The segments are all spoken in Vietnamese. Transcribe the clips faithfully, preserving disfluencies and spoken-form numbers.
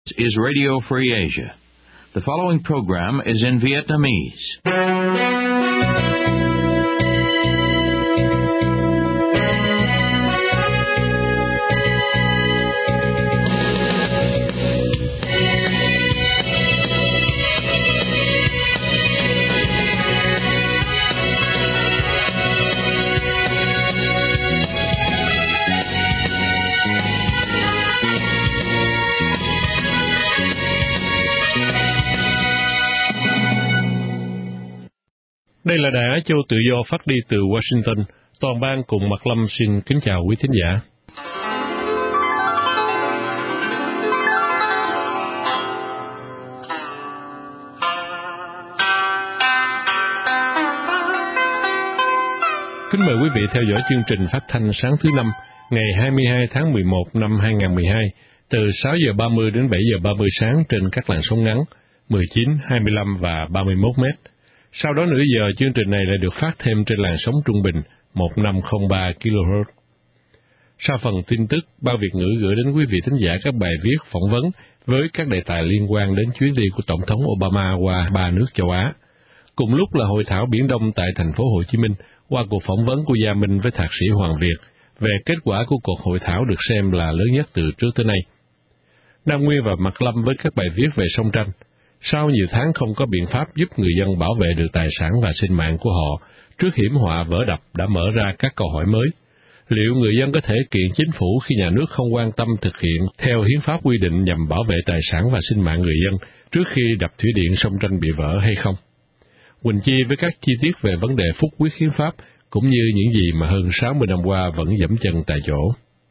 is Radio Free Asia. The following program is in Vietnamese. Đây là Đài Á Châu Tự Do phát đi từ Washington. Toàn ban cùng Mạc Lâm xin kính chào quý thính giả. Kính mời quý vị theo dõi chương trình phát thanh sáng thứ năm, ngày hai mươi hai tháng mười một năm hai nghìn không trăm mười hai, từ sáu giờ ba mươi đến bảy giờ ba mươi sáng trên các làn sóng ngắn mười chín, hai mươi lăm và ba mươi mốt mét. Sau đó nửa giờ, chương trình này lại được phát thêm trên làn sóng trung bình một nghìn năm trăm lẻ ba ki lô héc. Sau phần tin tức, Ban Việt ngữ gửi đến quý vị thính giả các bài viết phỏng vấn với các đề tài liên quan đến chuyến đi của Tổng thống Obama qua ba nước châu Á. Cùng lúc là hội thảo Biển Đông tại thành phố Hồ Chí Minh qua cuộc phỏng vấn của Gia Minh với Thạc sĩ Hoàng Việt về kết quả của cuộc hội thảo được xem là lớn nhất từ trước tới nay. Nam Nguyên và Mạc Lâm với các bài viết về sông Tranh. Sau nhiều tháng không có biện pháp giúp người dân bảo vệ được tài sản và sinh mạng của họ trước hiểm họa vỡ đập đã mở ra các câu hỏi mới. Liệu người dân có thể kiện chính phủ khi nhà nước không quan tâm thực hiện theo hiến pháp quy định nhằm bảo vệ tài sản và sinh mạng người dân trước khi đập thủy điện sông Tranh bị vỡ hay không? Quỳnh Chi với các chi tiết về vấn đề phúc quyết hiến pháp cũng như những gì mà hơn sáu mươi năm qua vẫn giẫm chân tại chỗ.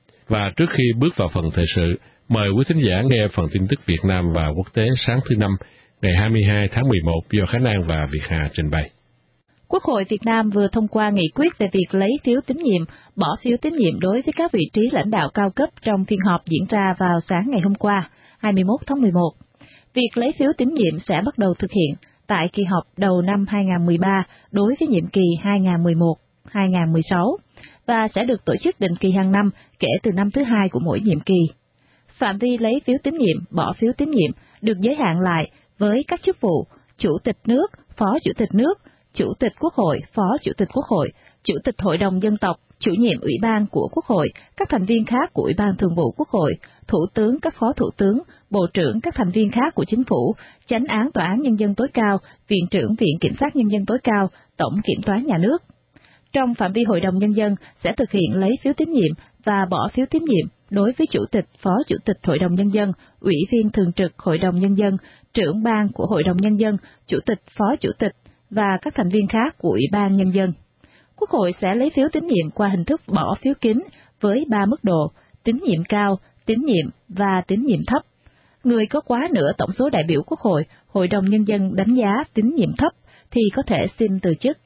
Và trước khi bước vào phần thời sự, mời quý thính giả nghe phần tin tức Việt Nam và quốc tế sáng thứ năm, ngày hai mươi hai tháng mười một do Khánh An và Việt Hà trình bày. Quốc hội Việt Nam vừa thông qua nghị quyết về việc lấy phiếu tín nhiệm, bỏ phiếu tín nhiệm đối với các vị trí lãnh đạo cao cấp trong phiên họp diễn ra vào sáng ngày hôm qua, hai mươi mốt tháng mười một. Việc lấy phiếu tín nhiệm sẽ bắt đầu thực hiện tại kỳ họp đầu năm hai nghìn không trăm mười ba đối với nhiệm kỳ hai nghìn không trăm mười một đến hai nghìn không trăm mười sáu và sẽ được tổ chức định kỳ hàng năm kể từ năm thứ hai của mỗi nhiệm kỳ. Phạm vi lấy phiếu tín nhiệm, bỏ phiếu tín nhiệm được giới hạn lại với các chức vụ Chủ tịch nước, Phó Chủ tịch nước, Chủ tịch Quốc hội, Phó Chủ tịch Quốc hội, Chủ tịch Hội đồng Dân tộc, Chủ nhiệm Ủy ban của Quốc hội, các thành viên khác của Ủy ban Thường vụ Quốc hội, Thủ tướng, các Phó Thủ tướng, Bộ trưởng, các thành viên khác của Chính phủ, Chánh án Tòa án Nhân dân tối cao, Viện trưởng Viện Kiểm sát Nhân dân tối cao, Tổng Kiểm toán Nhà nước. Trong phạm vi Hội đồng Nhân dân sẽ thực hiện lấy phiếu tín nhiệm và bỏ phiếu tín nhiệm đối với Chủ tịch, Phó Chủ tịch Hội đồng Nhân dân, Ủy viên Thường trực Hội đồng Nhân dân, Trưởng ban của Hội đồng Nhân dân, Chủ tịch, Phó Chủ tịch và các thành viên khác của Ủy ban Nhân dân. Quốc hội sẽ lấy phiếu tín nhiệm qua hình thức bỏ phiếu kín với ba mức độ: tín nhiệm cao, tín nhiệm và tín nhiệm thấp. Người có quá nửa tổng số đại biểu Quốc hội, Hội đồng Nhân dân đánh giá tín nhiệm thấp thì có thể xin từ chức.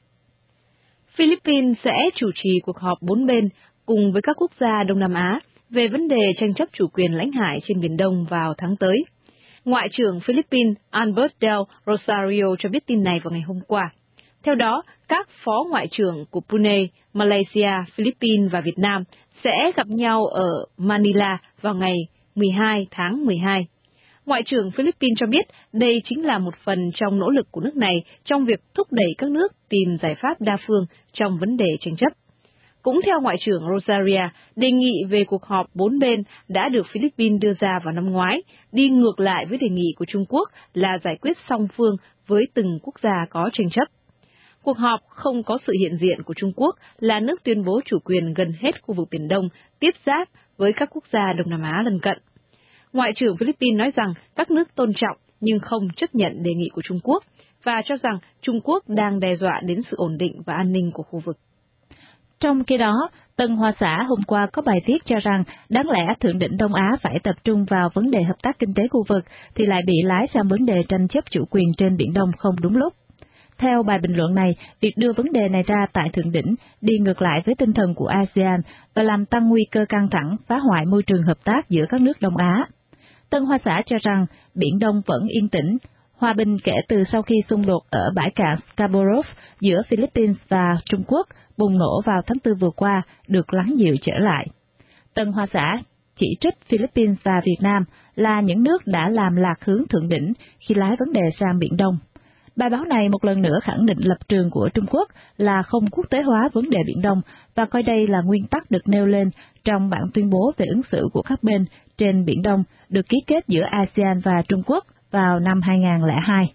Philippines sẽ chủ trì cuộc họp bốn bên cùng với các quốc gia Đông Nam Á về vấn đề tranh chấp chủ quyền lãnh hải trên Biển Đông vào tháng tới. Ngoại trưởng Philippines Albert del Rosario cho biết tin này vào ngày hôm qua. Theo đó, các phó ngoại trưởng của Brunei, Malaysia, Philippines và Việt Nam sẽ gặp nhau ở Manila vào ngày mười hai tháng mười hai. Ngoại trưởng Philippines cho biết đây chính là một phần trong nỗ lực của nước này trong việc thúc đẩy các nước tìm giải pháp đa phương trong vấn đề tranh chấp. Cũng theo Ngoại trưởng Rosario, đề nghị về cuộc họp bốn bên đã được Philippines đưa ra vào năm ngoái, đi ngược lại với đề nghị của Trung Quốc là giải quyết song phương với từng quốc gia có tranh chấp. Cuộc họp không có sự hiện diện của Trung Quốc là nước tuyên bố chủ quyền gần hết khu vực Biển Đông, tiếp giáp với các quốc gia Đông Nam Á lân cận. Ngoại trưởng Philippines nói rằng các nước tôn trọng nhưng không chấp nhận đề nghị của Trung Quốc và cho rằng Trung Quốc đang đe dọa đến sự ổn định và an ninh của khu vực. Trong khi đó, Tân Hoa Xã hôm qua có bài viết cho rằng đáng lẽ Thượng đỉnh Đông Á phải tập trung vào vấn đề hợp tác kinh tế khu vực thì lại bị lái sang vấn đề tranh chấp chủ quyền trên Biển Đông không đúng lúc. Theo bài bình luận này, việc đưa vấn đề này ra tại Thượng đỉnh đi ngược lại với tinh thần của a sê an và làm tăng nguy cơ căng thẳng, phá hoại môi trường hợp tác giữa các nước Đông Á. Tân Hoa Xã cho rằng Biển Đông vẫn yên tĩnh, hòa bình kể từ sau khi xung đột ở bãi cạn Scarborough giữa Philippines và Trung Quốc bùng nổ vào tháng tư vừa qua được lắng dịu trở lại. Tân Hoa Xã chỉ trích Philippines và Việt Nam là những nước đã làm lạc hướng thượng đỉnh khi lái vấn đề sang Biển Đông. Bài báo này một lần nữa khẳng định lập trường của Trung Quốc là không quốc tế hóa vấn đề Biển Đông và coi đây là nguyên tắc được nêu lên trong bản tuyên bố về ứng xử của các bên trên Biển Đông được ký kết giữa a sê an và Trung Quốc vào năm hai nghìn không trăm lẻ hai.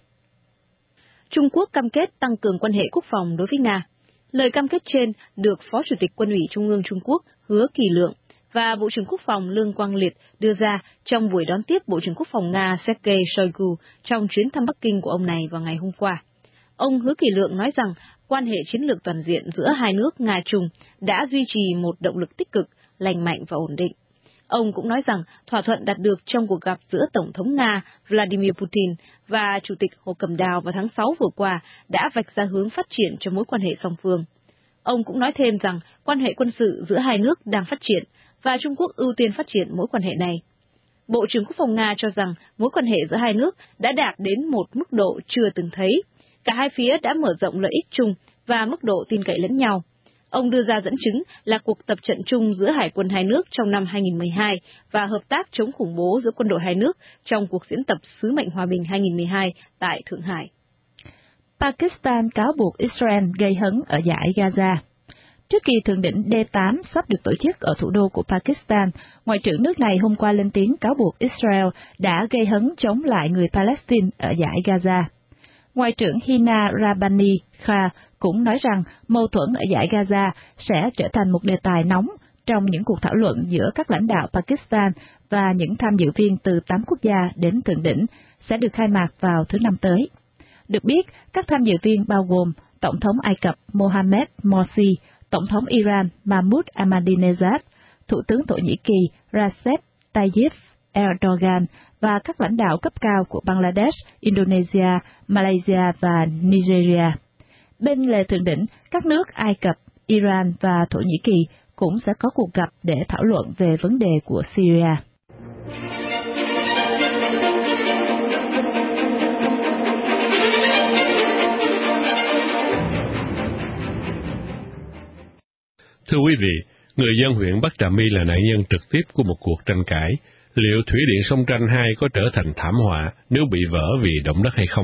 Trung Quốc cam kết tăng cường quan hệ quốc phòng đối với Nga. Lời cam kết trên được Phó Chủ tịch Quân ủy Trung ương Trung Quốc Hứa Kỳ Lượng và Bộ trưởng Quốc phòng Lương Quang Liệt đưa ra trong buổi đón tiếp Bộ trưởng Quốc phòng Nga Sergei Shoigu trong chuyến thăm Bắc Kinh của ông này vào ngày hôm qua. Ông Hứa Kỳ Lượng nói rằng quan hệ chiến lược toàn diện giữa hai nước Nga-Trung đã duy trì một động lực tích cực, lành mạnh và ổn định. Ông cũng nói rằng thỏa thuận đạt được trong cuộc gặp giữa Tổng thống Nga Vladimir Putin và Chủ tịch Hồ Cẩm Đào vào tháng sáu vừa qua đã vạch ra hướng phát triển cho mối quan hệ song phương. Ông cũng nói thêm rằng quan hệ quân sự giữa hai nước đang phát triển và Trung Quốc ưu tiên phát triển mối quan hệ này. Bộ trưởng Quốc phòng Nga cho rằng mối quan hệ giữa hai nước đã đạt đến một mức độ chưa từng thấy. Cả hai phía đã mở rộng lợi ích chung và mức độ tin cậy lẫn nhau. Ông đưa ra dẫn chứng là cuộc tập trận chung giữa hải quân hai nước trong năm hai nghìn không trăm mười hai và hợp tác chống khủng bố giữa quân đội hai nước trong cuộc diễn tập Sứ mệnh Hòa bình hai nghìn không trăm mười hai tại Thượng Hải. Pakistan cáo buộc Israel gây hấn ở dải Gaza. Trước kỳ thượng đỉnh D tám sắp được tổ chức ở thủ đô của Pakistan, Ngoại trưởng nước này hôm qua lên tiếng cáo buộc Israel đã gây hấn chống lại người Palestine ở dải Gaza. Ngoại trưởng Hina Rabbani Khan cũng nói rằng mâu thuẫn ở dải Gaza sẽ trở thành một đề tài nóng trong những cuộc thảo luận giữa các lãnh đạo Pakistan và những tham dự viên từ tám quốc gia đến thượng đỉnh sẽ được khai mạc vào thứ Năm tới. Được biết, các tham dự viên bao gồm Tổng thống Ai Cập Mohammed Morsi, Tổng thống Iran Mahmoud Ahmadinejad, Thủ tướng Thổ Nhĩ Kỳ Recep Tayyip Erdogan và các lãnh đạo cấp cao của Bangladesh, Indonesia, Malaysia và Nigeria. Bên lề thượng đỉnh, các nước Ai Cập, Iran và Thổ Nhĩ Kỳ cũng sẽ có cuộc gặp để thảo luận về vấn đề của Syria. Thưa quý vị, người dân huyện Bắc Trà My là nạn nhân trực tiếp của một cuộc tranh cãi. Liệu thủy điện sông Tranh hai có trở thành thảm họa nếu bị vỡ vì động đất hay không?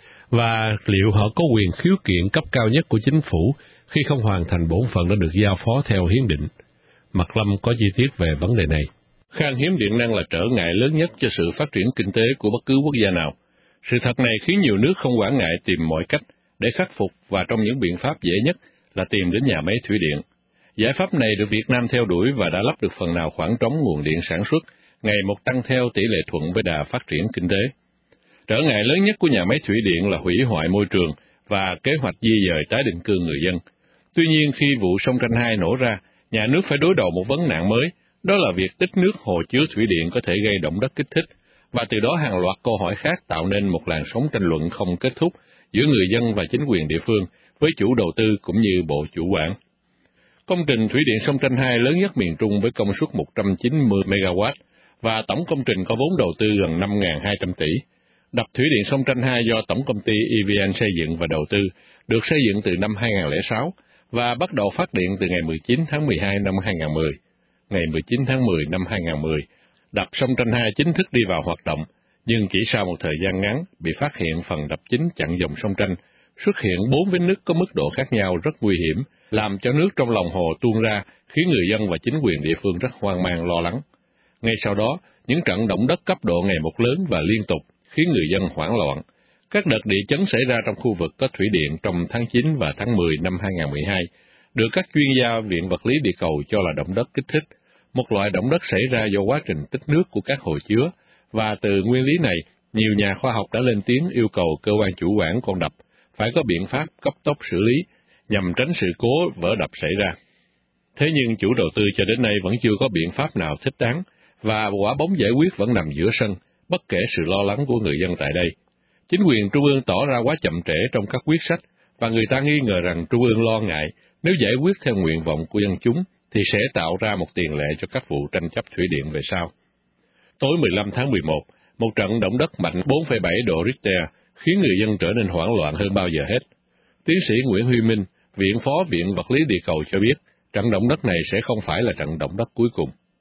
Và liệu họ có quyền khiếu kiện cấp cao nhất của chính phủ khi không hoàn thành bổn phận đã được giao phó theo hiến định? Mạc Lâm có chi tiết về vấn đề này. Khan hiếm điện năng là trở ngại lớn nhất cho sự phát triển kinh tế của bất cứ quốc gia nào. Sự thật này khiến nhiều nước không quản ngại tìm mọi cách để khắc phục, và trong những biện pháp dễ nhất là tìm đến nhà máy thủy điện. Giải pháp này được Việt Nam theo đuổi và đã lấp được phần nào khoảng trống nguồn điện sản xuất, ngày một tăng theo tỷ lệ thuận với đà phát triển kinh tế. Trở ngại lớn nhất của nhà máy thủy điện là hủy hoại môi trường và kế hoạch di dời tái định cư người dân. Tuy nhiên, khi vụ sông Tranh hai nổ ra, nhà nước phải đối đầu một vấn nạn mới, đó là việc tích nước hồ chứa thủy điện có thể gây động đất kích thích, và từ đó hàng loạt câu hỏi khác tạo nên một làn sóng tranh luận không kết thúc giữa người dân và chính quyền địa phương với chủ đầu tư cũng như bộ chủ quản. Công trình thủy điện sông Tranh hai lớn nhất miền Trung với công suất một trăm chín mươi mê ga oát và tổng công trình có vốn đầu tư gần năm nghìn hai trăm tỷ. Đập thủy điện sông Tranh hai do Tổng công ty e vê en xây dựng và đầu tư, được xây dựng từ năm hai nghìn không trăm lẻ sáu và bắt đầu phát điện từ ngày mười chín tháng mười hai năm hai nghìn không trăm mười. Ngày mười chín tháng mười năm hai nghìn không trăm mười, đập sông Tranh hai chính thức đi vào hoạt động, nhưng chỉ sau một thời gian ngắn bị phát hiện phần đập chính chặn dòng sông Tranh, xuất hiện bốn vết nứt có mức độ khác nhau rất nguy hiểm, làm cho nước trong lòng hồ tuôn ra, khiến người dân và chính quyền địa phương rất hoang mang lo lắng. Ngay sau đó, những trận động đất cấp độ ngày một lớn và liên tục khiến người dân hoảng loạn. Các đợt địa chấn xảy ra trong khu vực có thủy điện trong tháng chín và tháng mười năm hai nghìn không trăm mười hai, được các chuyên gia Viện Vật lý Địa cầu cho là động đất kích thích, một loại động đất xảy ra do quá trình tích nước của các hồ chứa, và từ nguyên lý này, nhiều nhà khoa học đã lên tiếng yêu cầu cơ quan chủ quản con đập phải có biện pháp cấp tốc xử lý, nhằm tránh sự cố vỡ đập xảy ra. Thế nhưng chủ đầu tư cho đến nay vẫn chưa có biện pháp nào thích đáng, và quả bóng giải quyết vẫn nằm giữa sân, bất kể sự lo lắng của người dân tại đây. Chính quyền trung ương tỏ ra quá chậm trễ trong các quyết sách, và người ta nghi ngờ rằng trung ương lo ngại nếu giải quyết theo nguyện vọng của dân chúng thì sẽ tạo ra một tiền lệ cho các vụ tranh chấp thủy điện về sau. Tối mười lăm tháng mười một, một trận động đất mạnh bốn phẩy bảy độ Richter khiến người dân trở nên hoảng loạn hơn bao giờ hết. Tiến sĩ Nguyễn Huy Minh, Viện Phó Viện Vật lý Địa cầu cho biết, trận động đất này sẽ không phải là trận động đất cuối cùng.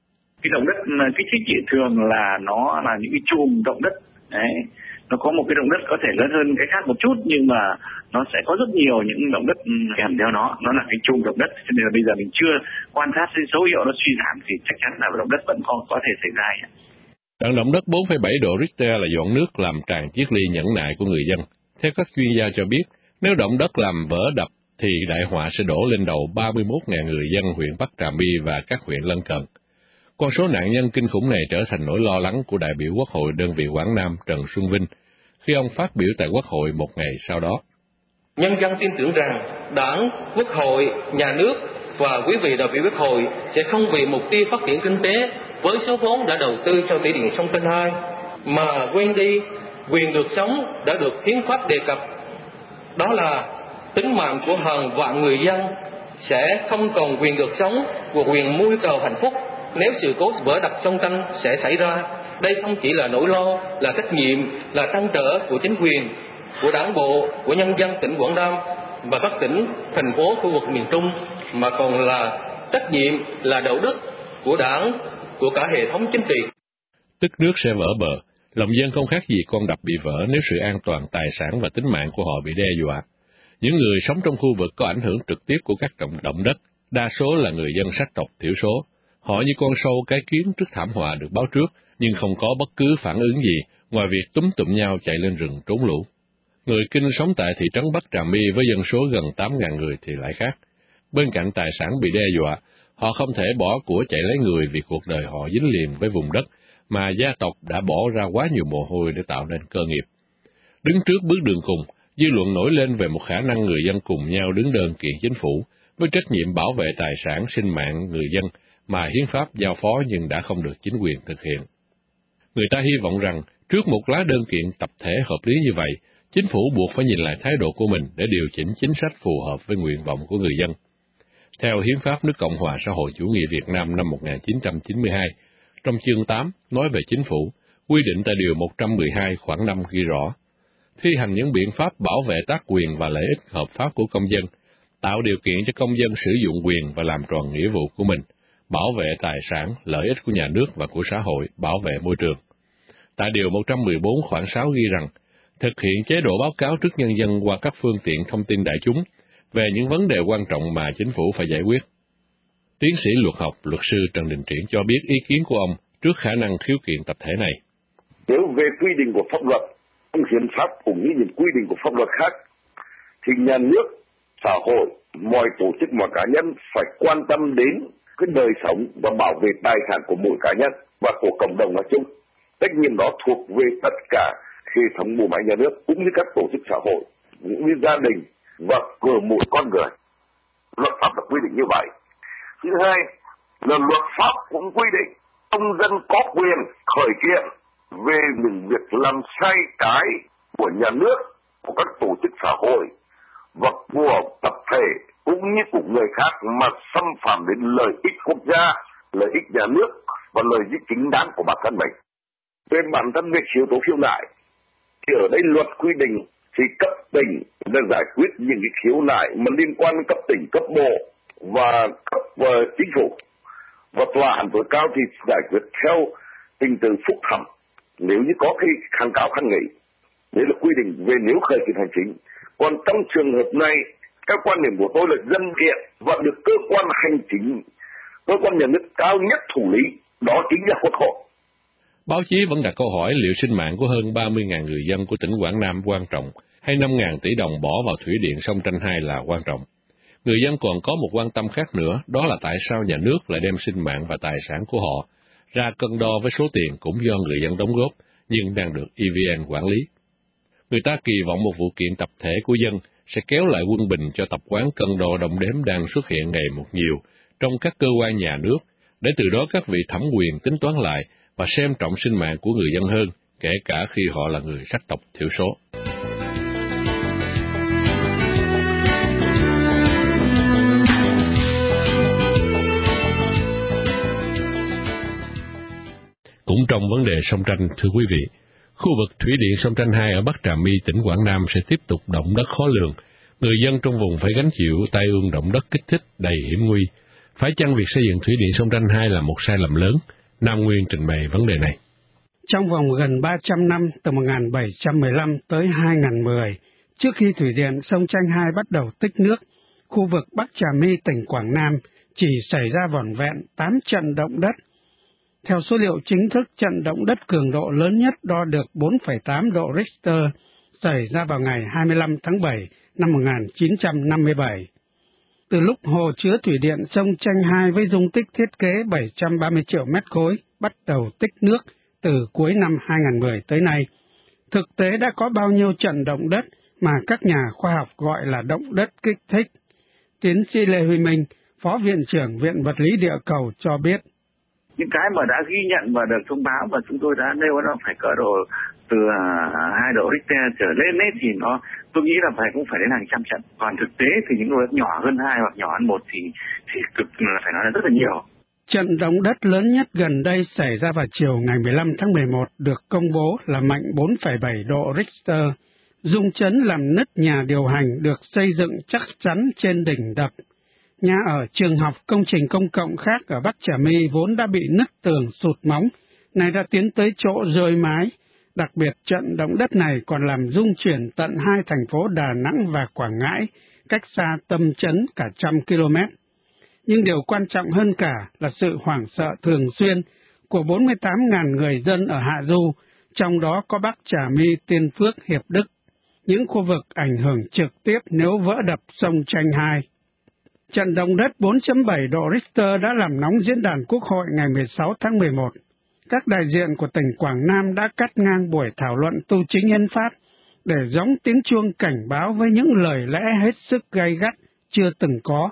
Cái động đất kích thích thì thường là nó là những cái chùm động đất. Đấy. Nó có một cái động đất có thể lớn hơn cái khác một chút, nhưng mà nó sẽ có rất nhiều những động đất kèm theo nó. Nó là cái chùm động đất, cho nên là bây giờ mình chưa quan sát cái dấu hiệu nó suy giảm thì chắc chắn là động đất vẫn có, có thể xảy ra. Trận động đất bốn phẩy bảy độ Richter là dọn nước làm tràn chiếc ly nhẫn nại của người dân. Theo các chuyên gia cho biết, nếu động đất làm vỡ đập thì đại họa sẽ đổ lên đầu ba mươi mốt nghìn người dân huyện Bắc Trà My và các huyện lân cận. Con số nạn nhân kinh khủng này trở thành nỗi lo lắng của đại biểu Quốc hội đơn vị Quảng Nam Trần Xuân Vinh khi ông phát biểu tại Quốc hội một ngày sau đó. Nhân dân tin tưởng rằng Đảng, Quốc hội, Nhà nước và quý vị đại biểu Quốc hội sẽ không vì mục tiêu phát triển kinh tế với số vốn đã đầu tư cho thủy điện sông Tranh hai mà quên đi quyền được sống đã được hiến pháp đề cập. Đó là tính mạng của hàng vạn người dân sẽ không còn quyền được sống và quyền mưu cầu hạnh phúc nếu sự cố vỡ đập sông Tranh sẽ xảy ra. Đây không chỉ là nỗi lo, là trách nhiệm, là trăn trở của chính quyền, của đảng bộ, của nhân dân tỉnh Quảng Nam và các tỉnh, thành phố khu vực miền Trung, mà còn là trách nhiệm, là đạo đức của đảng, của cả hệ thống chính trị. Tức nước sẽ vỡ bờ, lòng dân không khác gì con đập bị vỡ nếu sự an toàn, tài sản và tính mạng của họ bị đe dọa. Những người sống trong khu vực có ảnh hưởng trực tiếp của các động, động đất, đa số là người dân sắc tộc thiểu số. Họ như con sâu cái kiến trước thảm họa được báo trước, nhưng không có bất cứ phản ứng gì ngoài việc túm tụm nhau chạy lên rừng trốn lũ. Người Kinh sống tại thị trấn Bắc Trà My với dân số gần tám nghìn người thì lại khác. Bên cạnh tài sản bị đe dọa, họ không thể bỏ của chạy lấy người vì cuộc đời họ dính liền với vùng đất mà gia tộc đã bỏ ra quá nhiều mồ hôi để tạo nên cơ nghiệp. Đứng trước bước đường cùng, dư luận nổi lên về một khả năng người dân cùng nhau đứng đơn kiện chính phủ với trách nhiệm bảo vệ tài sản, sinh mạng người dân mà hiến pháp giao phó nhưng đã không được chính quyền thực hiện. Người ta hy vọng rằng trước một lá đơn kiện tập thể hợp lý như vậy, chính phủ buộc phải nhìn lại thái độ của mình để điều chỉnh chính sách phù hợp với nguyện vọng của người dân. Theo Hiến pháp nước Cộng hòa xã hội chủ nghĩa Việt Nam năm một nghìn chín trăm chín mươi hai, trong chương tám nói về chính phủ, quy định tại điều một trăm mười hai khoản năm ghi rõ, thi hành những biện pháp bảo vệ tác quyền và lợi ích hợp pháp của công dân, tạo điều kiện cho công dân sử dụng quyền và làm tròn nghĩa vụ của mình, bảo vệ tài sản, lợi ích của nhà nước và của xã hội, bảo vệ môi trường. Tại điều một trăm mười bốn khoản sáu ghi rằng, thực hiện chế độ báo cáo trước nhân dân qua các phương tiện thông tin đại chúng về những vấn đề quan trọng mà chính phủ phải giải quyết. Tiến sĩ luật học, luật sư Trần Đình Triển cho biết ý kiến của ông trước khả năng khiếu kiện tập thể này. Nếu về quy định của pháp luật, trong hiến pháp cũng như những quy định của pháp luật khác, thì nhà nước, xã hội, mọi tổ chức, mọi cá nhân phải quan tâm đến cái đời sống và bảo vệ tài sản của mỗi cá nhân và của cộng đồng nói chung. Trách nhiệm đó thuộc về tất cả hệ thống bộ máy nhà nước cũng như các tổ chức xã hội, cũng như gia đình và của mỗi con người. Luật pháp là quy định như vậy. Thứ hai là luật pháp cũng quy định công dân có quyền khởi kiện về những việc làm sai trái của nhà nước, của các tổ chức xã hội và của tập thể cũng như của người khác mà xâm phạm đến lợi ích quốc gia, lợi ích nhà nước và lợi ích chính đáng của bản thân mình. Về bản thân việc khiếu tố khiếu nại thì ở đây luật quy định thì cấp tỉnh là giải quyết những cái khiếu nại mà liên quan đến cấp tỉnh, cấp bộ và cấp uh, chính phủ, và tòa án tối cao thì giải quyết theo trình tự phúc thẩm nếu như có cái kháng cáo kháng nghị. Đấy là quy định về nếu khởi kiện hành chính. Còn trong trường hợp này, các quan điểm của tôi là dân kiện và được cơ quan hành chính, cơ quan nhà nước cao nhất thủ lý, đó chính là Quốc hội. Báo chí vẫn đặt câu hỏi liệu sinh mạng của hơn ba mươi nghìn người dân của tỉnh Quảng Nam quan trọng, hay năm nghìn tỷ đồng bỏ vào thủy điện sông Tranh hai là quan trọng. Người dân còn có một quan tâm khác nữa, đó là tại sao nhà nước lại đem sinh mạng và tài sản của họ ra cân đo với số tiền cũng do người dân đóng góp, nhưng đang được e vê en quản lý. Người ta kỳ vọng một vụ kiện tập thể của dân sẽ kéo lại quân bình cho tập quán cân đo đong đếm đang xuất hiện ngày một nhiều trong các cơ quan nhà nước, để từ đó các vị thẩm quyền tính toán lại và xem trọng sinh mạng của người dân hơn, kể cả khi họ là người sắc tộc thiểu số. Cũng trong vấn đề sông Tranh, thưa quý vị, khu vực thủy điện sông Tranh hai ở Bắc Trà My, tỉnh Quảng Nam sẽ tiếp tục động đất khó lường. Người dân trong vùng phải gánh chịu tai ương động đất kích thích đầy hiểm nguy. Phải chăng việc xây dựng thủy điện sông Tranh hai là một sai lầm lớn? Nam Nguyên trình bày vấn đề này. Trong vòng gần ba trăm năm, từ một nghìn bảy trăm mười lăm tới hai nghìn mười, trước khi thủy điện sông Chanh hai bắt đầu tích nước, khu vực Bắc Trà My, tỉnh Quảng Nam chỉ xảy ra vỏn vẹn tám trận động đất. Theo số liệu chính thức, trận động đất cường độ lớn nhất đo được bốn phẩy tám độ Richter xảy ra vào ngày hai mươi lăm tháng bảy năm một nghìn chín trăm năm mươi bảy. Từ lúc hồ chứa thủy điện sông Chanh hai với dung tích thiết kế bảy trăm ba mươi triệu mét khối bắt đầu tích nước từ cuối năm hai nghìn mười tới nay, thực tế đã có bao nhiêu trận động đất mà các nhà khoa học gọi là động đất kích thích. Tiến sĩ Lê Huy Minh, Phó Viện trưởng Viện Vật lý Địa cầu cho biết. Những cái mà đã ghi nhận và được thông báo và chúng tôi đã nêu nó phải cỡ độ từ hai độ Richter trở lên ấy, thì nó tôi nghĩ là phải cũng phải đến hàng trăm trận. Còn thực tế thì những độ nhỏ hơn hai hoặc nhỏ hơn một thì thì cực phải nói là rất là nhiều. Trận động đất lớn nhất gần đây xảy ra vào chiều ngày mười lăm tháng mười một được công bố là mạnh bốn phẩy bảy độ Richter. Rung chấn làm nứt nhà điều hành được xây dựng chắc chắn trên đỉnh đập. Nhà ở, trường học, công trình công cộng khác ở Bắc Trà My vốn đã bị nứt tường sụt móng, nay đã tiến tới chỗ rơi mái. Đặc biệt, trận động đất này còn làm rung chuyển tận hai thành phố Đà Nẵng và Quảng Ngãi, cách xa tâm chấn cả trăm km. Nhưng điều quan trọng hơn cả là sự hoảng sợ thường xuyên của bốn mươi tám nghìn người dân ở Hạ Du, trong đó có Bắc Trà My, Tiên Phước, Hiệp Đức, những khu vực ảnh hưởng trực tiếp nếu vỡ đập sông Chanh hai. Trận động đất bốn phẩy bảy độ Richter đã làm nóng diễn đàn Quốc hội ngày mười sáu tháng mười một. Các đại diện của tỉnh Quảng Nam đã cắt ngang buổi thảo luận tu chính hiến pháp để gióng tiếng chuông cảnh báo với những lời lẽ hết sức gay gắt chưa từng có.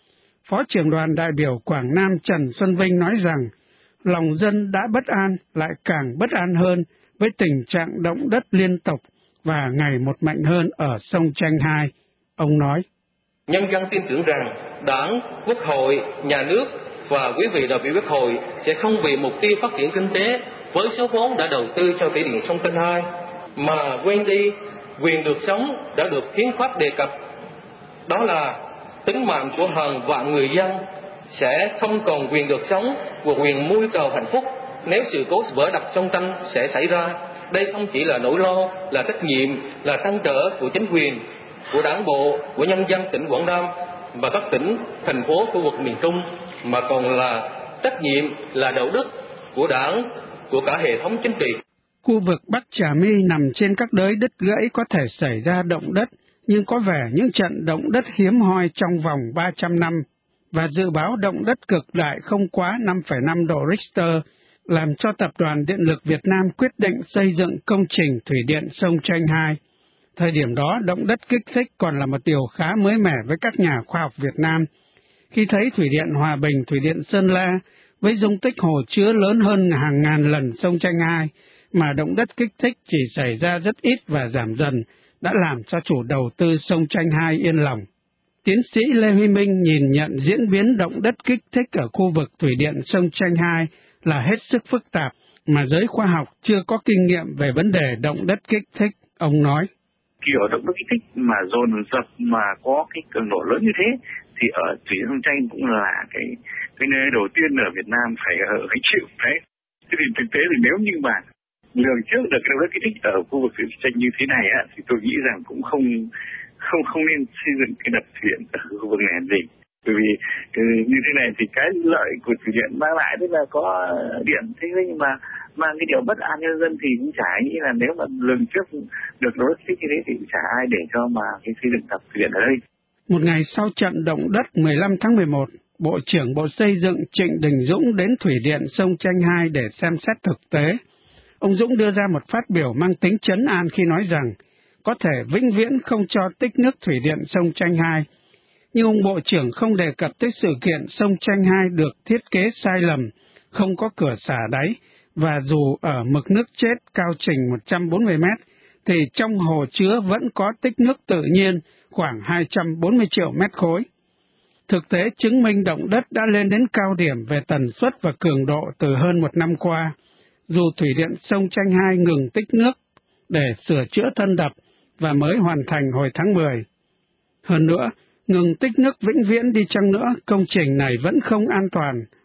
Phó trưởng đoàn đại biểu Quảng Nam Trần Xuân Vinh nói rằng, lòng dân đã bất an lại càng bất an hơn với tình trạng động đất liên tục và ngày một mạnh hơn ở sông Chanh hai. Ông nói, nhân dân tin tưởng rằng Đảng, Quốc hội, Nhà nước và quý vị đại biểu Quốc hội sẽ không vì mục tiêu phát triển kinh tế với số vốn đã đầu tư cho thủy điện sông Chanh hai mà quên đi quyền được sống đã được hiến pháp đề cập. Đó là tính mạng của hàng vạn người dân sẽ không còn quyền được sống và quyền mưu cầu hạnh phúc nếu sự cố vỡ đập sông Chanh sẽ xảy ra. Đây không chỉ là nỗi lo, là trách nhiệm, là trăn trở của chính quyền, của đảng bộ, của nhân dân tỉnh Quảng Nam và các tỉnh, thành phố khu vực miền Trung, mà còn là trách nhiệm, là đạo đức của đảng, của cả hệ thống chính trị. Khu vực Bắc Trà My nằm trên các đới đứt gãy có thể xảy ra động đất, nhưng có vẻ những trận động đất hiếm hoi trong vòng ba trăm năm, và dự báo động đất cực đại không quá năm phẩy năm độ Richter, làm cho Tập đoàn Điện lực Việt Nam quyết định xây dựng công trình thủy điện sông Chanh hai. Thời điểm đó, động đất kích thích còn là một điều khá mới mẻ với các nhà khoa học Việt Nam. Khi thấy thủy điện Hòa Bình, thủy điện Sơn La với dung tích hồ chứa lớn hơn hàng ngàn lần sông Chanh hai, mà động đất kích thích chỉ xảy ra rất ít và giảm dần, đã làm cho chủ đầu tư sông Chanh hai yên lòng. Tiến sĩ Lê Huy Minh nhìn nhận diễn biến động đất kích thích ở khu vực thủy điện sông Chanh hai là hết sức phức tạp, mà giới khoa học chưa có kinh nghiệm về vấn đề động đất kích thích. Ông nói, kiểu động đất kích thích mà dồn dập mà có cái cường độ lớn như thế thì ở thủy điện sông Chanh cũng là cái cái nơi đầu tiên ở Việt Nam phải ở phải chịu đấy. Thế thì thực tế thì nếu như mà lường trước được động đất kích thích ở khu vực thủy điện Chanh như thế này á, thì tôi nghĩ rằng cũng không không không nên xây dựng cái đập thủy điện ở khu vực này làm gì. Bởi vì như thế này thì cái lợi của thủy điện mang lại tức là có điện, thế nhưng mà mà cái điều bất an nhân dân thì cũng chả nghĩ là nếu mà lường trước được động đất kích như thế thì cũng chả ai để cho mà cái xây dựng đập thủy điện ở đây. Một ngày sau trận động đất mười lăm tháng mười một, Bộ trưởng Bộ Xây dựng Trịnh Đình Dũng đến thủy điện sông Chanh hai để xem xét thực tế. Ông Dũng đưa ra một phát biểu mang tính trấn an khi nói rằng có thể vĩnh viễn không cho tích nước thủy điện sông Chanh hai. Nhưng ông Bộ trưởng không đề cập tới sự kiện sông Chanh hai được thiết kế sai lầm, không có cửa xả đáy, và dù ở mực nước chết cao trình một trăm bốn mươi mét, thì trong hồ chứa vẫn có tích nước tự nhiên khoảng hai trăm bốn mươi triệu mét khối. Thực tế chứng minh động đất đã lên đến cao điểm về tần suất và cường độ từ hơn một năm qua, dù thủy điện sông Chanh hai ngừng tích nước để sửa chữa thân đập và mới hoàn thành hồi tháng mười. Hơn nữa, ngừng tích nước vĩnh viễn đi chăng nữa, công trình này vẫn không an toàn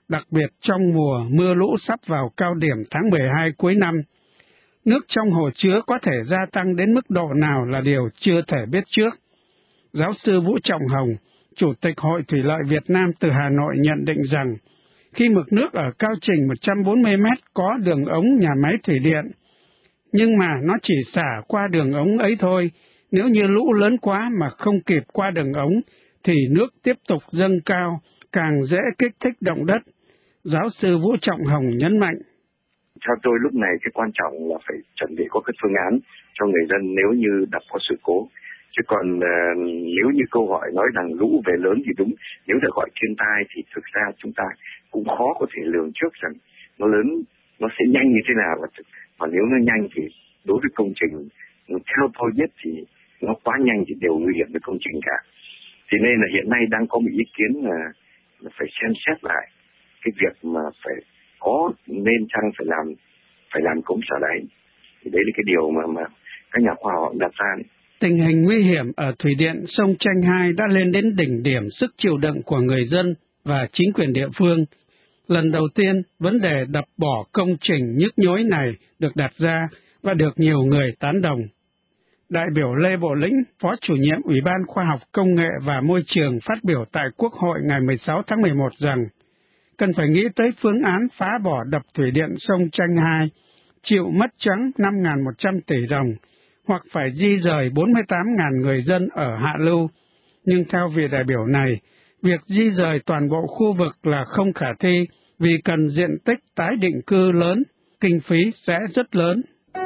đặc biệt trong mùa mưa lũ sắp vào cao điểm tháng mười hai cuối năm. Nước trong hồ chứa có thể gia tăng đến mức độ nào là điều chưa thể biết trước. Giáo sư Vũ Trọng Hồng, Chủ tịch Hội Thủy lợi Việt Nam từ Hà Nội nhận định rằng, khi mực nước ở cao trình một trăm bốn mươi mét có đường ống nhà máy thủy điện, nhưng mà nó chỉ xả qua đường ống ấy thôi. Nếu như lũ lớn quá mà không kịp qua đường ống, thì nước tiếp tục dâng cao, càng dễ kích thích động đất. Giáo sư Vũ Trọng Hồng nhấn mạnh. Theo tôi lúc này cái quan trọng là phải chuẩn bị có cái phương án cho người dân nếu như đập có sự cố. Chứ còn uh, nếu như câu hỏi nói rằng lũ về lớn thì đúng, nếu được gọi thiên tai thì thực ra chúng ta cũng khó có thể lường trước rằng nó lớn, nó sẽ nhanh như thế nào. Và nếu nó nhanh thì đối với công trình, theo tôi biết thì nó quá nhanh thì đều nguy hiểm với công trình cả. Thì nên là hiện nay đang có một ý kiến là, là phải xem xét lại cái việc mà phải có nên chăng phải làm phải làm cống xả đáy. Thì đấy là cái điều mà mà các nhà khoa học đặt ra. Tình hình nguy hiểm ở thủy điện sông Chanh hai đã lên đến đỉnh điểm sức chịu đựng của người dân và chính quyền địa phương. Lần đầu tiên, vấn đề đập bỏ công trình nhức nhối này được đặt ra và được nhiều người tán đồng. Đại biểu Lê Bộ Lĩnh, Phó chủ nhiệm Ủy ban Khoa học Công nghệ và Môi trường phát biểu tại Quốc hội ngày mười sáu tháng mười một rằng, cần phải nghĩ tới phương án phá bỏ đập thủy điện sông Chanh hai, chịu mất trắng năm nghìn một trăm tỷ đồng, hoặc phải di rời bốn mươi tám nghìn người dân ở hạ lưu. Nhưng theo vị đại biểu này, việc di rời toàn bộ khu vực là không khả thi vì cần diện tích tái định cư lớn, kinh phí sẽ rất lớn.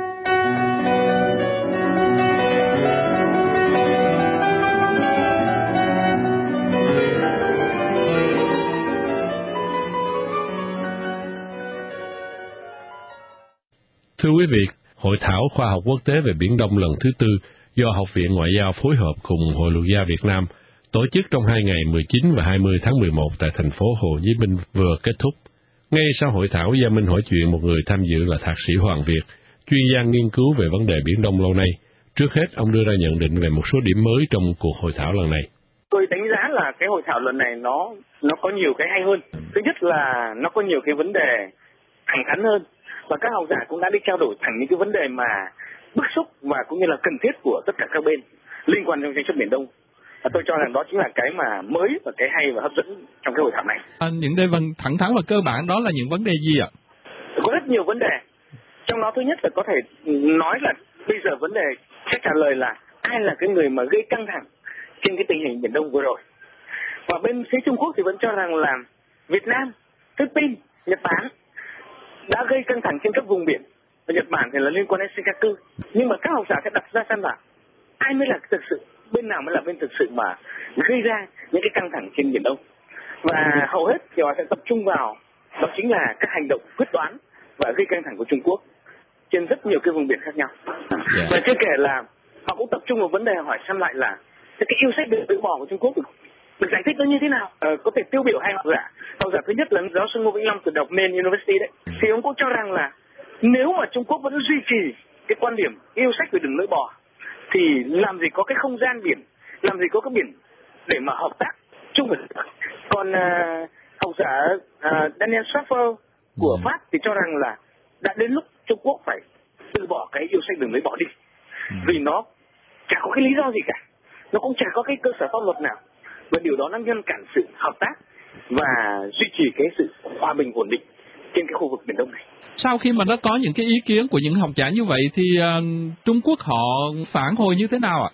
Thưa quý vị, Hội thảo khoa học quốc tế về Biển Đông lần thứ tư do Học viện Ngoại giao phối hợp cùng Hội Luật gia Việt Nam tổ chức trong hai ngày mười chín và hai mươi tháng mười một tại thành phố Hồ Chí Minh vừa kết thúc. Ngay sau hội thảo, Gia Minh hỏi chuyện một người tham dự là Thạc sĩ Hoàng Việt, chuyên gia nghiên cứu về vấn đề Biển Đông lâu nay. Trước hết, ông đưa ra nhận định về một số điểm mới trong cuộc hội thảo lần này. Tôi đánh giá là cái hội thảo lần này nó nó có nhiều cái hay hơn. Thứ nhất là nó có nhiều cái vấn đề thẳng thắn hơn. Và các học giả cũng đã đi trao đổi thẳng những cái vấn đề mà bức xúc và cũng như là cần thiết của tất cả các bên liên quan đến tranh chấp Biển Đông. Và tôi cho rằng đó chính là cái mà mới và cái hay và hấp dẫn trong cái hội thảo này. À, những đề vấn thẳng thắn và cơ bản đó là những vấn đề gì ạ? Có rất nhiều vấn đề. Trong đó thứ nhất là có thể nói là bây giờ vấn đề sẽ trả lời là ai là cái người mà gây căng thẳng trên cái tình hình Biển Đông vừa rồi. Và bên phía Trung Quốc thì vẫn cho rằng là Việt Nam, Philippines, Nhật Bản đã gây căng thẳng trên các vùng biển. Và Nhật Bản thì là liên quan đến Senkaku. Nhưng mà các học giả sẽ đặt ra xem là ai mới là thực sự, bên nào mới là bên thực sự mà gây ra những cái căng thẳng trên Biển Đông. Và hầu hết thì họ sẽ tập trung vào đó chính là các hành động quyết đoán và gây căng thẳng của Trung Quốc trên rất nhiều cái vùng biển khác nhau. Yeah. Và chưa kể là họ cũng tập trung vào vấn đề hỏi xem lại là cái yêu sách được tự bỏ của Trung Quốc được, được giải thích nó như thế nào. Ờ, có thể tiêu biểu hai học giả. Học giả thứ nhất là giáo sư Ngô Vĩnh Long từ Đại học Maine University đấy. Thì ông cũng cho rằng là nếu mà Trung Quốc vẫn duy trì cái quan điểm yêu sách về đường lưỡi bò thì làm gì có cái không gian biển, làm gì có cái biển để mà hợp tác chung với. Còn uh, học giả uh, Daniel Schaffer của Pháp thì cho rằng là đã đến lúc Trung Quốc phải từ bỏ cái yêu sách đường lưỡi bò đi, vì nó chả có cái lý do gì cả, nó cũng chả có cái cơ sở pháp luật nào, và điều đó nó ngăn cản sự hợp tác và duy trì cái sự hòa bình ổn định trên cái khu vực Biển Đông này. Sau khi mà nó có những cái ý kiến của những học giả như vậy thì uh, Trung Quốc họ phản hồi như thế nào ạ?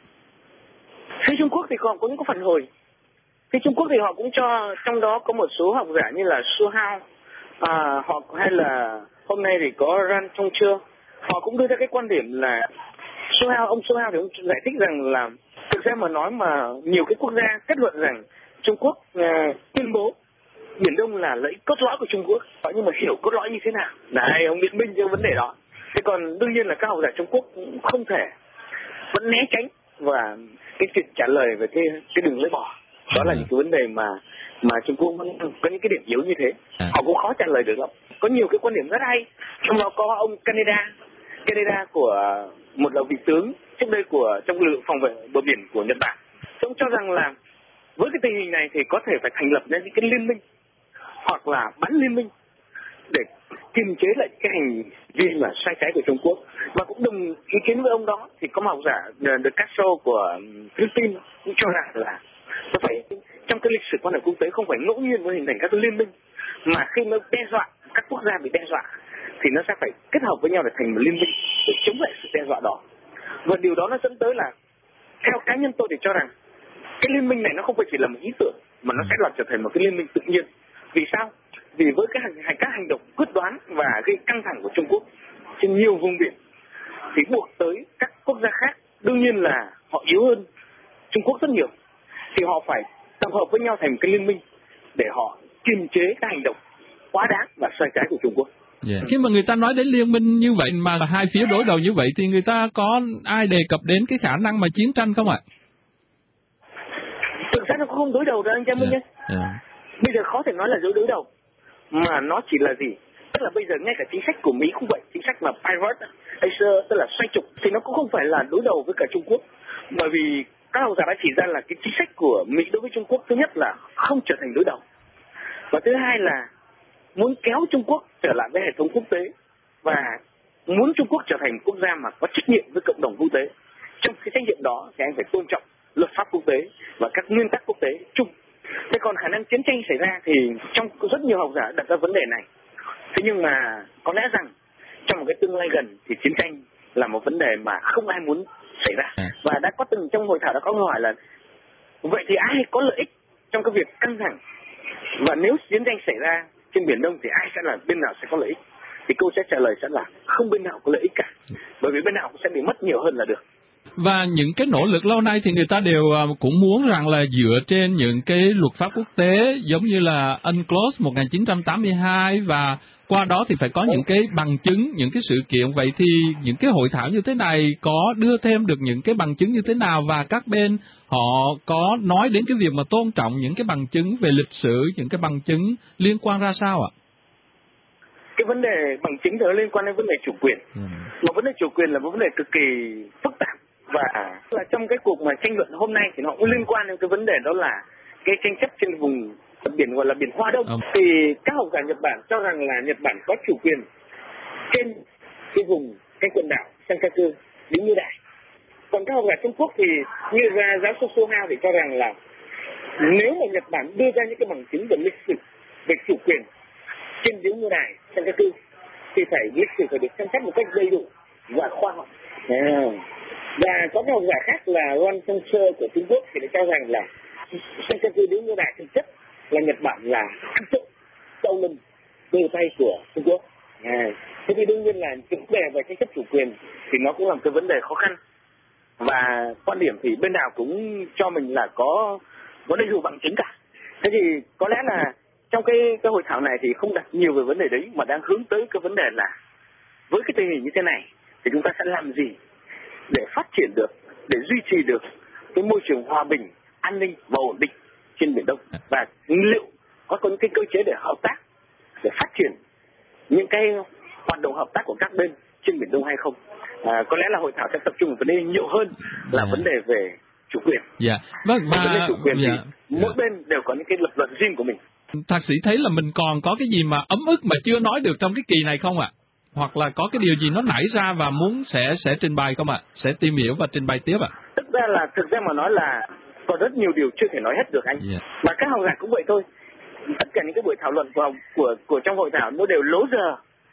Phía Trung Quốc thì còn có những cái phản hồi. Phía Trung Quốc thì họ cũng cho, trong đó có một số học giả như là Su Hao, à, họ hay là hôm nay thì có Ran Chong Chơ, họ cũng đưa ra cái quan điểm là Su Hao, ông Su Hao thì cũng giải thích rằng là thực ra mà nói mà nhiều cái quốc gia kết luận rằng Trung Quốc uh, tuyên bố Biển Đông là lợi ích cốt lõi của Trung Quốc, nhưng mà hiểu cốt lõi như thế nào, này ông biện minh cho vấn đề đó. Thế còn đương nhiên là các học giả Trung Quốc cũng không thể vẫn né tránh và cái chuyện trả lời về cái cái đường lưỡi bò, đó là những cái vấn đề mà mà Trung Quốc vẫn có những cái điểm yếu như thế, họ cũng khó trả lời được lắm. Có nhiều cái quan điểm rất hay, trong đó có ông Kaneda, Kaneda của một là vị tướng trước đây của trong lực lượng phòng vệ bờ biển của Nhật Bản, ông cho rằng là với cái tình hình này thì có thể phải thành lập nên những cái liên minh hoặc là bắn liên minh để kiềm chế lại cái hành vi mà sai trái của Trung Quốc. Và cũng đồng ý kiến với ông đó thì có một học giả De Castro của Philippines cũng cho rằng là nó phải trong cái lịch sử quan hệ quốc tế không phải ngẫu nhiên với hình thành các liên minh, mà khi nó đe dọa, các quốc gia bị đe dọa thì nó sẽ phải kết hợp với nhau để thành một liên minh để chống lại sự đe dọa đó. Và điều đó nó dẫn tới là theo cá nhân tôi thì cho rằng cái liên minh này nó không phải chỉ là một ý tưởng mà nó sẽ là trở thành một cái liên minh tự nhiên. Vì sao? Vì với cái hành, các hành động quyết đoán và gây căng thẳng của Trung Quốc trên nhiều vùng biển thì buộc tới các quốc gia khác, đương nhiên là họ yếu hơn Trung Quốc rất nhiều, thì họ phải tập hợp với nhau thành một cái liên minh để họ kiềm chế các hành động quá đáng và sai trái của Trung Quốc. Yeah. Khi mà người ta nói đến liên minh như vậy mà hai phía đối đầu như vậy thì người ta có ai đề cập đến cái khả năng mà chiến tranh không ạ? Thực ra nó không đối đầu đâu anh Trang Minh nhé. Yeah. Yeah. Bây giờ khó thể nói là đối đầu, mà nó chỉ là gì? Tức là bây giờ ngay cả chính sách của Mỹ cũng vậy, chính sách mà pivot, Asia, tức là xoay trục, thì nó cũng không phải là đối đầu với cả Trung Quốc. Bởi vì các học giả đã chỉ ra là cái chính sách của Mỹ đối với Trung Quốc, thứ nhất là không trở thành đối đầu, và thứ hai là muốn kéo Trung Quốc trở lại với hệ thống quốc tế và muốn Trung Quốc trở thành một quốc gia mà có trách nhiệm với cộng đồng quốc tế. Trong cái trách nhiệm đó thì anh phải tôn trọng luật pháp quốc tế và các nguyên tắc quốc tế chung. Thế còn khả năng chiến tranh xảy ra thì trong rất nhiều học giả đặt ra vấn đề này. Thế nhưng mà có lẽ rằng trong một cái tương lai gần thì chiến tranh là một vấn đề mà không ai muốn xảy ra. Và đã có từng trong hội thảo đã có câu hỏi là vậy thì ai có lợi ích trong cái việc căng thẳng, và nếu chiến tranh xảy ra trên Biển Đông thì ai sẽ là bên nào sẽ có lợi ích? Thì câu sẽ trả lời sẽ là không bên nào có lợi ích cả, bởi vì bên nào cũng sẽ bị mất nhiều hơn là được. Và những cái nỗ lực lâu nay thì người ta đều cũng muốn rằng là dựa trên những cái luật pháp quốc tế giống như là UNCLOS một nghìn chín trăm tám mươi hai, và qua đó thì phải có những cái bằng chứng, những cái sự kiện. Vậy thì những cái hội thảo như thế này có đưa thêm được những cái bằng chứng như thế nào, và các bên họ có nói đến cái việc mà tôn trọng những cái bằng chứng về lịch sử, những cái bằng chứng liên quan ra sao ạ? Cái vấn đề bằng chứng thì nó liên quan đến vấn đề chủ quyền. Ừ. Một vấn đề chủ quyền là một vấn đề cực kỳ phức tạp, và là trong cái cuộc mà tranh luận hôm nay thì nó cũng liên quan đến cái vấn đề đó là cái tranh chấp trên vùng biển gọi là biển Hoa Đông. Ừ. Thì các học giả Nhật Bản cho rằng là Nhật Bản có chủ quyền trên cái vùng cái quần đảo Senkaku, Điếu Ngư Đài. Còn các học giả Trung Quốc thì như giáo sư Su Hao thì cho rằng là nếu mà Nhật Bản đưa ra những cái bằng chứng về lịch sử về chủ quyền trên Điếu Ngư Đài Senkaku thì phải lịch sử phải được xem xét một cách đầy đủ và khoa học. À. Và có một học giả khác là Ron Song Sơ của Trung Quốc thì đã cho rằng là Senkaku Điếu Ngư Đài thực chất là Nhật Bản là ăn trộm sau lưng từ tay của Trung Quốc. À. Thế thì đương nhiên là vấn đề về tranh chấp chủ quyền thì nó cũng là một cái vấn đề khó khăn, và quan điểm thì bên nào cũng cho mình là có có đầy đủ bằng chứng cả. Thế thì có lẽ là trong cái cái hội thảo này thì không đặt nhiều về vấn đề đấy, mà đang hướng tới cái vấn đề là với cái tình hình như thế này thì chúng ta sẽ làm gì để phát triển được, để duy trì được cái môi trường hòa bình, an ninh và ổn định trên Biển Đông, và liệu có có những cái cơ chế để hợp tác, để phát triển những cái hoạt động hợp tác của các bên trên Biển Đông hay không. À, có lẽ là hội thảo sẽ tập trung vào vấn đề nhiều hơn là yeah. vấn đề về chủ quyền. Dạ. Vâng, mà vấn đề chủ quyền dạ. thì mỗi dạ. bên đều có những cái lập luận riêng của mình. Thạc sĩ thấy là mình còn có cái gì mà ấm ức mà chưa nói được trong cái kỳ này không ạ? Hoặc là có cái điều gì nó nảy ra và muốn sẽ sẽ trình bày không ạ? Sẽ tìm hiểu và trình bày tiếp ạ? Thực ra là thực ra mà nói là còn rất nhiều điều chưa thể nói hết được anh. Yeah. Và các học giả cũng vậy thôi. Tất cả những cái buổi thảo luận của của của trong hội thảo nó đều lố giờ.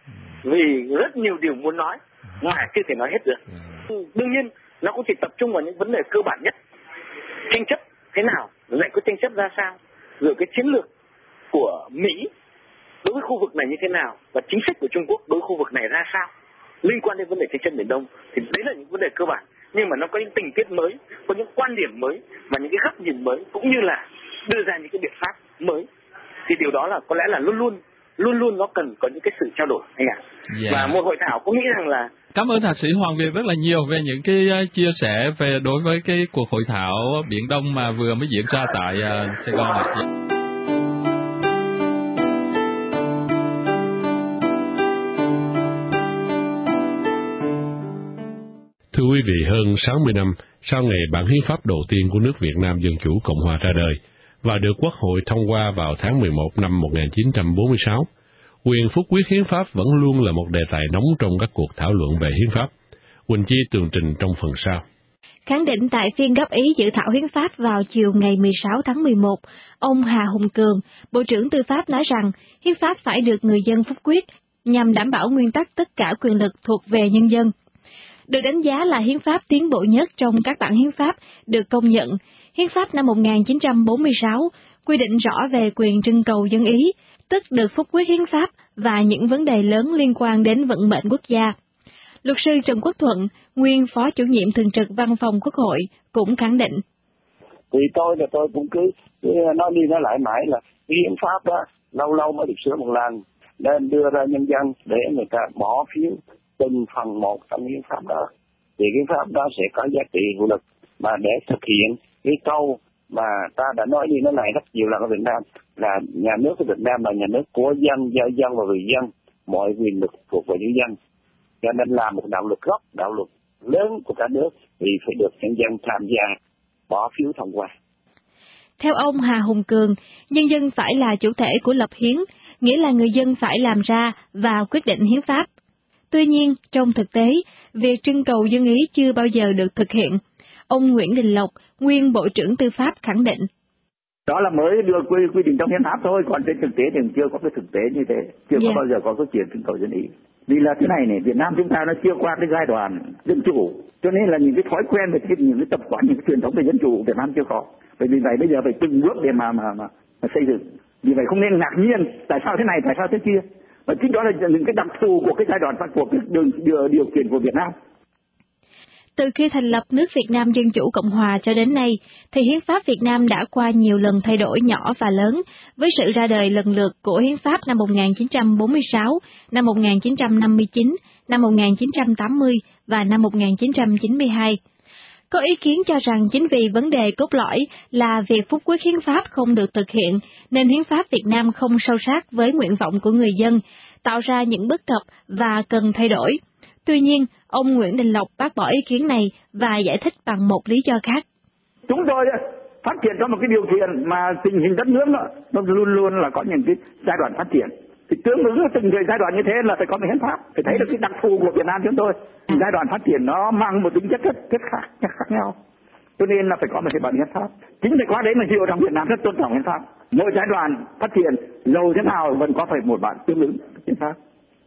Vì rất nhiều điều muốn nói mà chưa thể nói hết được. Đương nhiên nó cũng chỉ tập trung vào những vấn đề cơ bản nhất. Tranh chấp thế nào, lại có tranh chấp ra sao, rồi cái chiến lược của Mỹ đối với khu vực này như thế nào, và chính sách của Trung Quốc đối với khu vực này ra sao liên quan đến vấn đề tranh chấp Biển Đông. Thì đấy là những vấn đề cơ bản, nhưng mà nó có những tình tiết mới, có những quan điểm mới và những cái góc nhìn mới, cũng như là đưa ra những cái biện pháp mới. Thì điều đó là có lẽ là luôn luôn luôn luôn nó cần có những cái sự trao đổi anh ạ. Yeah. Và một hội thảo cũng nghĩ rằng là cảm ơn thạc sĩ Hoàng Việt rất là nhiều về những cái chia sẻ về đối với cái cuộc hội thảo Biển Đông mà vừa mới diễn ra tại uh, Sài Gòn này. Thưa quý vị, hơn sáu mươi năm sau ngày bản hiến pháp đầu tiên của nước Việt Nam Dân Chủ Cộng Hòa ra đời, và được Quốc hội thông qua vào tháng mười một năm một nghìn chín trăm bốn mươi sáu. Quyền phúc quyết hiến pháp vẫn luôn là một đề tài nóng trong các cuộc thảo luận về hiến pháp. Quỳnh Chi tường trình trong phần sau. Khẳng định tại phiên góp ý dự thảo hiến pháp vào chiều ngày mười sáu tháng mười một, ông Hà Hùng Cường, Bộ trưởng Tư pháp nói rằng hiến pháp phải được người dân phúc quyết nhằm đảm bảo nguyên tắc tất cả quyền lực thuộc về nhân dân. Được đánh giá là hiến pháp tiến bộ nhất trong các bản hiến pháp được công nhận, hiến pháp năm một nghìn chín trăm bốn mươi sáu quy định rõ về quyền trưng cầu dân ý, tức được phúc quyết hiến pháp và những vấn đề lớn liên quan đến vận mệnh quốc gia. Luật sư Trần Quốc Thuận, nguyên Phó Chủ nhiệm Thường trực Văn phòng Quốc hội, cũng khẳng định. Thì tôi là tôi cũng cứ, cứ nói đi nói lại mãi là hiến pháp đó lâu lâu mới được sửa một lần, nên đưa ra nhân dân để người ta bỏ phiếu từng phần một trong hiến pháp đó. Thì hiến pháp đó sẽ có giá trị hiệu lực mà để thực hiện cái câu mà ta đã nói đi nói lại rất nhiều lần ở Việt Nam là nhà nước của Việt Nam là nhà nước của dân, do dân và vì dân, mọi quyền lực thuộc về nhân dân. Cho nên là một đạo luật gốc, đạo luật lớn của cả nước thì phải được nhân dân tham gia bỏ phiếu thông qua. Theo ông Hà Hùng Cường, nhân dân phải là chủ thể của lập hiến, nghĩa là người dân phải làm ra và quyết định hiến pháp. Tuy nhiên, trong thực tế, việc trưng cầu dân ý chưa bao giờ được thực hiện. Ông Nguyễn Đình Lộc, nguyên Bộ trưởng Tư pháp khẳng định. Đó là mới đưa quy, quy định trong hiến pháp thôi, còn trên thực tế thì chưa có cái thực tế như thế, chưa yeah. có bao giờ có cái chuyện trưng cầu dân ý. Vì là thế này này, Việt Nam chúng ta nó chưa qua cái giai đoạn dân chủ, cho nên là những cái thói quen về cái, những cái tập quán, những cái truyền thống về dân chủ Việt Nam chưa có. Bởi vì vậy bây giờ phải từng bước để mà mà, mà mà xây dựng. Vì vậy không nên ngạc nhiên tại sao thế này, tại sao thế kia. Và chính đó là những cái đặc thù của cái giai đoạn phát của cái đường điều, điều kiện của Việt Nam. Từ khi thành lập nước Việt Nam Dân Chủ Cộng Hòa cho đến nay, thì hiến pháp Việt Nam đã qua nhiều lần thay đổi nhỏ và lớn, với sự ra đời lần lượt của hiến pháp năm một nghìn chín trăm bốn mươi sáu, năm một nghìn chín trăm năm mươi chín, năm một nghìn chín trăm tám mươi và năm một nghìn chín trăm chín mươi hai. Có ý kiến cho rằng chính vì vấn đề cốt lõi là việc phúc quyết hiến pháp không được thực hiện, nên hiến pháp Việt Nam không sâu sát với nguyện vọng của người dân, tạo ra những bất cập và cần thay đổi. Tuy nhiên, ông Nguyễn Đình Lộc bác bỏ ý kiến này và giải thích bằng một lý do khác. Chúng tôi phát triển trong một cái điều kiện mà tình hình đất nước đó, nó luôn luôn là có những cái giai đoạn phát triển. Thì tương ứng từng giai đoạn như thế là phải có một hiến pháp, phải thấy được cái đặc thù của Việt Nam chúng tôi. Thì giai đoạn phát triển nó mang một tính chất rất, rất khác, rất khác nhau. Cho nên là phải có một cái bản hiến pháp. Chính vì qua đấy mà dựa trong Việt Nam rất tôn trọng hiến pháp. Mỗi giai đoạn phát triển giàu thế nào vẫn có phải một bản tương ứng hiến pháp.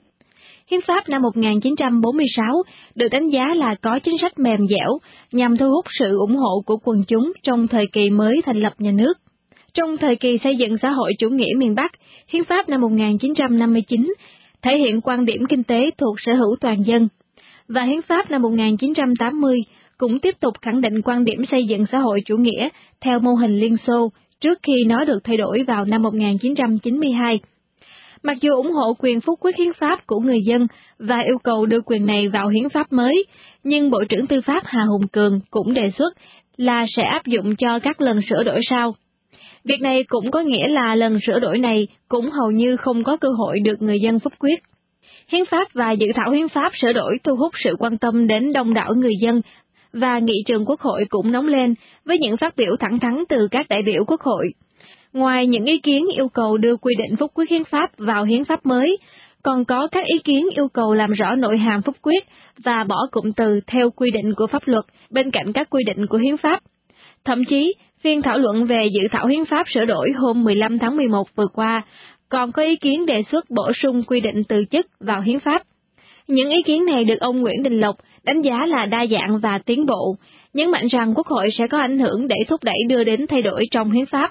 Hiến pháp năm một nghìn chín trăm bốn mươi sáu được đánh giá là có chính sách mềm dẻo nhằm thu hút sự ủng hộ của quần chúng trong thời kỳ mới thành lập nhà nước. Trong thời kỳ xây dựng xã hội chủ nghĩa miền Bắc, Hiến pháp năm một nghìn chín trăm năm mươi chín thể hiện quan điểm kinh tế thuộc sở hữu toàn dân, và Hiến pháp năm một nghìn chín trăm tám mươi cũng tiếp tục khẳng định quan điểm xây dựng xã hội chủ nghĩa theo mô hình Liên Xô trước khi nó được thay đổi vào năm một nghìn chín trăm chín mươi hai. Mặc dù ủng hộ quyền phúc quyết hiến pháp của người dân và yêu cầu đưa quyền này vào hiến pháp mới, nhưng Bộ trưởng Tư pháp Hà Hùng Cường cũng đề xuất là sẽ áp dụng cho các lần sửa đổi sau. Việc này cũng có nghĩa là lần sửa đổi này cũng hầu như không có cơ hội được người dân phúc quyết. Hiến pháp và dự thảo hiến pháp sửa đổi thu hút sự quan tâm đến đông đảo người dân, và nghị trường Quốc hội cũng nóng lên với những phát biểu thẳng thắn từ các đại biểu Quốc hội. Ngoài những ý kiến yêu cầu đưa quy định phúc quyết hiến pháp vào hiến pháp mới, còn có các ý kiến yêu cầu làm rõ nội hàm phúc quyết và bỏ cụm từ theo quy định của pháp luật bên cạnh các quy định của hiến pháp. Thậm chí, phiên thảo luận về dự thảo hiến pháp sửa đổi hôm mười lăm tháng mười một vừa qua còn có ý kiến đề xuất bổ sung quy định từ chức vào hiến pháp. Những ý kiến này được ông Nguyễn Đình Lộc đánh giá là đa dạng và tiến bộ, nhấn mạnh rằng Quốc hội sẽ có ảnh hưởng để thúc đẩy đưa đến thay đổi trong hiến pháp.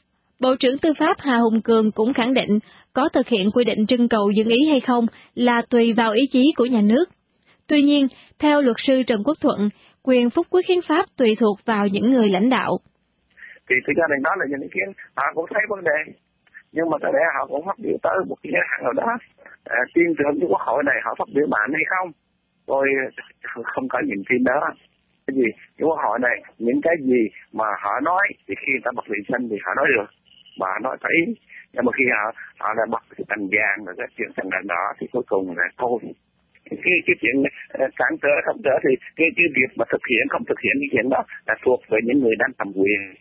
Bộ trưởng Tư pháp Hà Hùng Cường cũng khẳng định có thực hiện quy định trưng cầu dân ý hay không là tùy vào ý chí của nhà nước. Tuy nhiên, theo luật sư Trần Quốc Thuận, quyền phúc quyết hiến pháp tùy thuộc vào những người lãnh đạo. Thì thực ra đó là những ý kiến họ cũng thấy vấn đề, nhưng mà có lẽ họ cũng phát biểu tới một cái hạn nào đó, à, tuyên truyền cho Quốc hội này họ phát biểu mạnh hay không, tôi không có nhìn tin đó. Cái gì cái Quốc hội này những cái gì mà họ nói thì khi người ta bật vệ sinh thì họ nói được, mà họ nói phải, nhưng mà khi họ họ là bật cái thành vàng rồi cái chuyện thành đàn đỏ thì cuối cùng là thôi. Cái cái chuyện cản trở không trở thì cái cái việc mà thực hiện không thực hiện cái chuyện đó là thuộc về những người đang cầm quyền.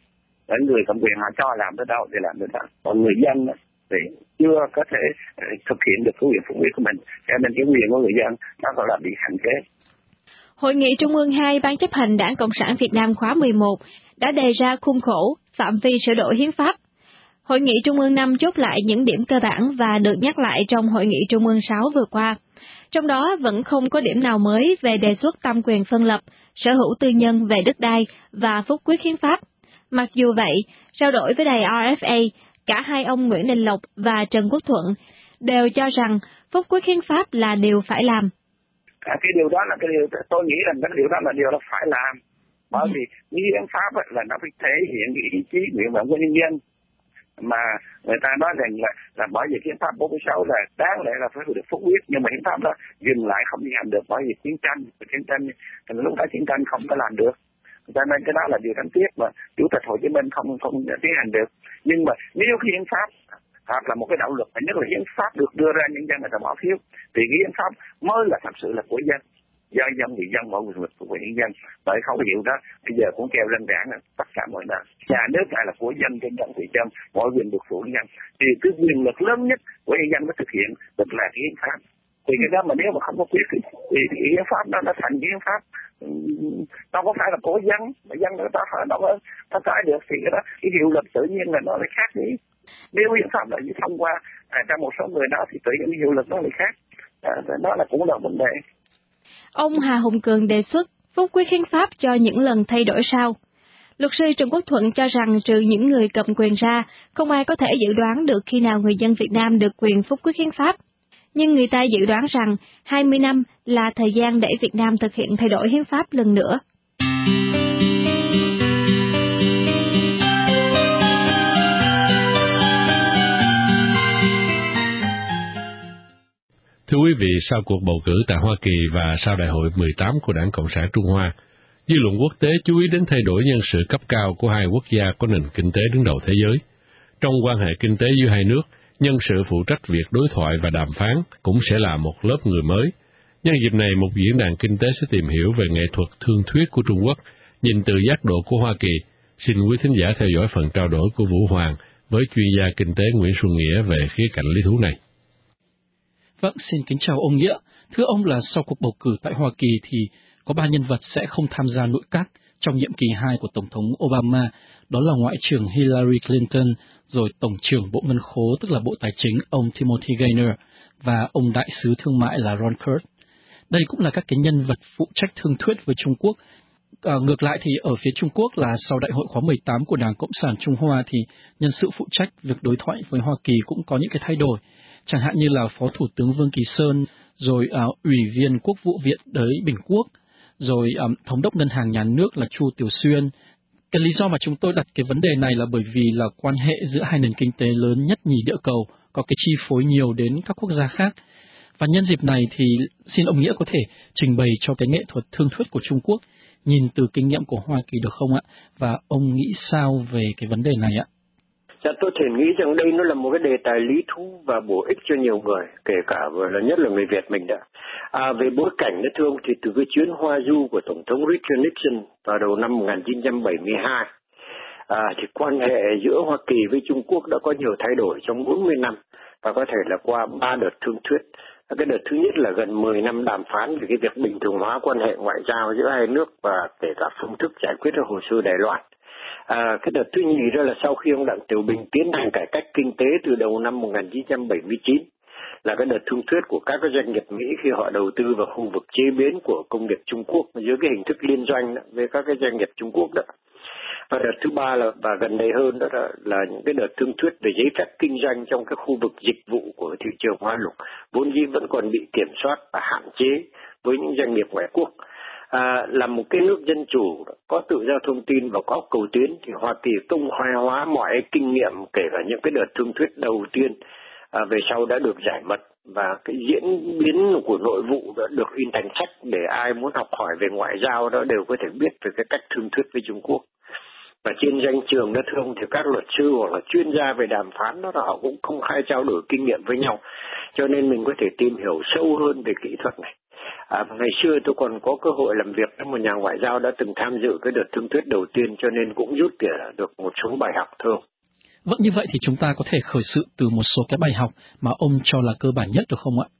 Ở người cầm quyền họ cho làm tới đâu thì làm tới đó, còn người dân thì chưa có thể thực hiện được cái quyền phục quyết của mình, cho nên cái quyền của người dân nó gọi là bị hạn chế. Hội nghị Trung ương hai Ban chấp hành Đảng Cộng sản Việt Nam khóa mười một đã đề ra khuôn khổ, phạm vi sửa đổi hiến pháp. Hội nghị Trung ương năm chốt lại những điểm cơ bản và được nhắc lại trong Hội nghị Trung ương sáu vừa qua. Trong đó vẫn không có điểm nào mới về đề xuất tam quyền phân lập, sở hữu tư nhân về đất đai và phúc quyết hiến pháp. Mặc dù vậy, trao đổi với đài rờ ép a, cả hai ông Nguyễn Đình Lộc và Trần Quốc Thuận đều cho rằng phúc quyết hiến pháp là điều phải làm. À, cái điều đó là cái điều tôi nghĩ rằng cái điều đó là điều là phải làm, bởi vì cái hiến pháp ấy, là nó phải thể hiện cái ý chí nguyện vọng của nhân dân, mà người ta nói rằng là là bởi vì hiến pháp bốn mươi sáu là đáng lẽ là phải được phúc quyết, nhưng mà hiến pháp đó dừng lại không đi làm được bởi vì chiến tranh, chiến tranh thì lúc đó chiến tranh không có làm được, cho nên cái đó là điều đáng tiếc mà Chủ tịch Hồ Chí Minh không không tiến hành được. Nhưng mà nếu cái hiến pháp hoặc là một cái đạo luật, phải nhất là hiến pháp được đưa ra nhân dân người ta bỏ phiếu, thì cái hiến pháp mới là thật sự là của dân, do dân vì dân, mọi quyền lực của nhân dân. Bởi khẩu hiệu đó bây giờ cũng kêu lên đảng là tất cả mọi nơi, nhà nước này là của dân, trên dân vì dân, mọi quyền được của nhân. Thì cái quyền lực lớn nhất của nhân dân mới thực hiện được là cái hiến pháp. Thì cái đó mà nếu mà không có quyết thì, thì, thì hiến pháp đó nó thành hiến pháp nó có phải là của dân, mà dân người ta phải nó nó trái được, thì cái đó cái hiệu lực tự nhiên là nó lại khác đi. Nếu hiến pháp là như thông qua à, trong một số người đó thì tự nhiên hiệu lực nó lại khác. À, đó là cũng là vấn đề. Ông Hà Hùng Cường đề xuất phúc quyết hiến pháp cho những lần thay đổi sau. Luật sư Trần Quốc Thuận cho rằng trừ những người cầm quyền ra, không ai có thể dự đoán được khi nào người dân Việt Nam được quyền phúc quyết hiến pháp. Nhưng người ta dự đoán rằng hai mươi năm là thời gian để Việt Nam thực hiện thay đổi hiến pháp lần nữa. Thưa quý vị, sau cuộc bầu cử tại Hoa Kỳ và sau đại hội mười tám của Đảng Cộng sản Trung Hoa, dư luận quốc tế chú ý đến thay đổi nhân sự cấp cao của hai quốc gia có nền kinh tế đứng đầu thế giới. Trong quan hệ kinh tế giữa hai nước, nhân sự phụ trách việc đối thoại và đàm phán cũng sẽ là một lớp người mới. Nhân dịp này, một diễn đàn kinh tế sẽ tìm hiểu về nghệ thuật thương thuyết của Trung Quốc, nhìn từ giác độ của Hoa Kỳ. Xin quý thính giả theo dõi phần trao đổi của Vũ Hoàng với chuyên gia kinh tế Nguyễn Xuân Nghĩa về khía cạnh lý thú này. Vâng, xin kính chào ông Nghĩa. Thưa ông, là sau cuộc bầu cử tại Hoa Kỳ thì có ba nhân vật sẽ không tham gia nội các trong nhiệm kỳ hai của Tổng thống Obama, đó là Ngoại trưởng Hillary Clinton, rồi Tổng trưởng Bộ Ngân khố, tức là Bộ Tài chính, ông Timothy Geithner, và ông Đại sứ Thương mại là Ron Kurt. Đây cũng là các cái nhân vật phụ trách thương thuyết với Trung Quốc. À, ngược lại thì ở phía Trung Quốc là sau đại hội khóa mười tám của Đảng Cộng sản Trung Hoa thì nhân sự phụ trách việc đối thoại với Hoa Kỳ cũng có những cái thay đổi. Chẳng hạn như là Phó Thủ tướng Vương Kỳ Sơn, rồi uh, Ủy viên Quốc vụ viện tới Bình Quốc, rồi um, Thống đốc Ngân hàng Nhà nước là Chu Tiểu Xuyên. Cái lý do mà chúng tôi đặt cái vấn đề này là bởi vì là quan hệ giữa hai nền kinh tế lớn nhất nhì địa cầu có cái chi phối nhiều đến các quốc gia khác. Và nhân dịp này thì xin ông Nghĩa có thể trình bày cho cái nghệ thuật thương thuyết của Trung Quốc nhìn từ kinh nghiệm của Hoa Kỳ được không ạ? Và ông nghĩ sao về cái vấn đề này ạ? Dạ, tôi thể nghĩ rằng đây nó là một cái đề tài lý thú và bổ ích cho nhiều người, kể cả là nhất là người Việt mình đã. À, về bối cảnh đó thưa ông, thì từ cái chuyến Hoa du của Tổng thống Richard Nixon vào đầu năm một nghìn chín trăm bảy mươi hai, à, thì quan hệ giữa Hoa Kỳ với Trung Quốc đã có nhiều thay đổi trong bốn mươi năm, và có thể là qua ba đợt thương thuyết. Cái đợt thứ nhất là gần mười năm đàm phán về cái việc bình thường hóa quan hệ ngoại giao giữa hai nước và kể cả phương thức giải quyết các hồ sơ Đài Loan. À, cái đợt thứ nhì đó là sau khi ông Đặng Tiểu Bình tiến hành cải cách kinh tế từ đầu năm một nghìn chín trăm bảy mươi chín, là cái đợt thương thuyết của các cái doanh nghiệp Mỹ khi họ đầu tư vào khu vực chế biến của công nghiệp Trung Quốc dưới cái hình thức liên doanh đó, với các cái doanh nghiệp Trung Quốc đó. Và đợt thứ ba là và gần đây hơn đó là, là những cái đợt thương thuyết về giấy phép kinh doanh trong cái khu vực dịch vụ của thị trường Hoa Lục vốn dĩ vẫn còn bị kiểm soát và hạn chế với những doanh nghiệp ngoại quốc. À, là một cái nước dân chủ có tự do thông tin và có cầu tiến thì Hoa Kỳ công khai hóa mọi kinh nghiệm, kể cả những cái đợt thương thuyết đầu tiên à, về sau đã được giải mật, và cái diễn biến của nội vụ đã được in thành sách để ai muốn học hỏi về ngoại giao đó đều có thể biết về cái cách thương thuyết với Trung Quốc. Và trên danh trường đó thưa ông, thì các luật sư hoặc là chuyên gia về đàm phán đó họ cũng công khai trao đổi kinh nghiệm với nhau, cho nên mình có thể tìm hiểu sâu hơn về kỹ thuật này. À, ngày xưa tôi còn có cơ hội làm việc với một nhà ngoại giao đã từng tham dự cái đợt thương thuyết đầu tiên, cho nên cũng rút được một số bài học thưa ông. Vâng, như vậy thì chúng ta có thể khởi sự từ một số cái bài học mà ông cho là cơ bản nhất được không ạ?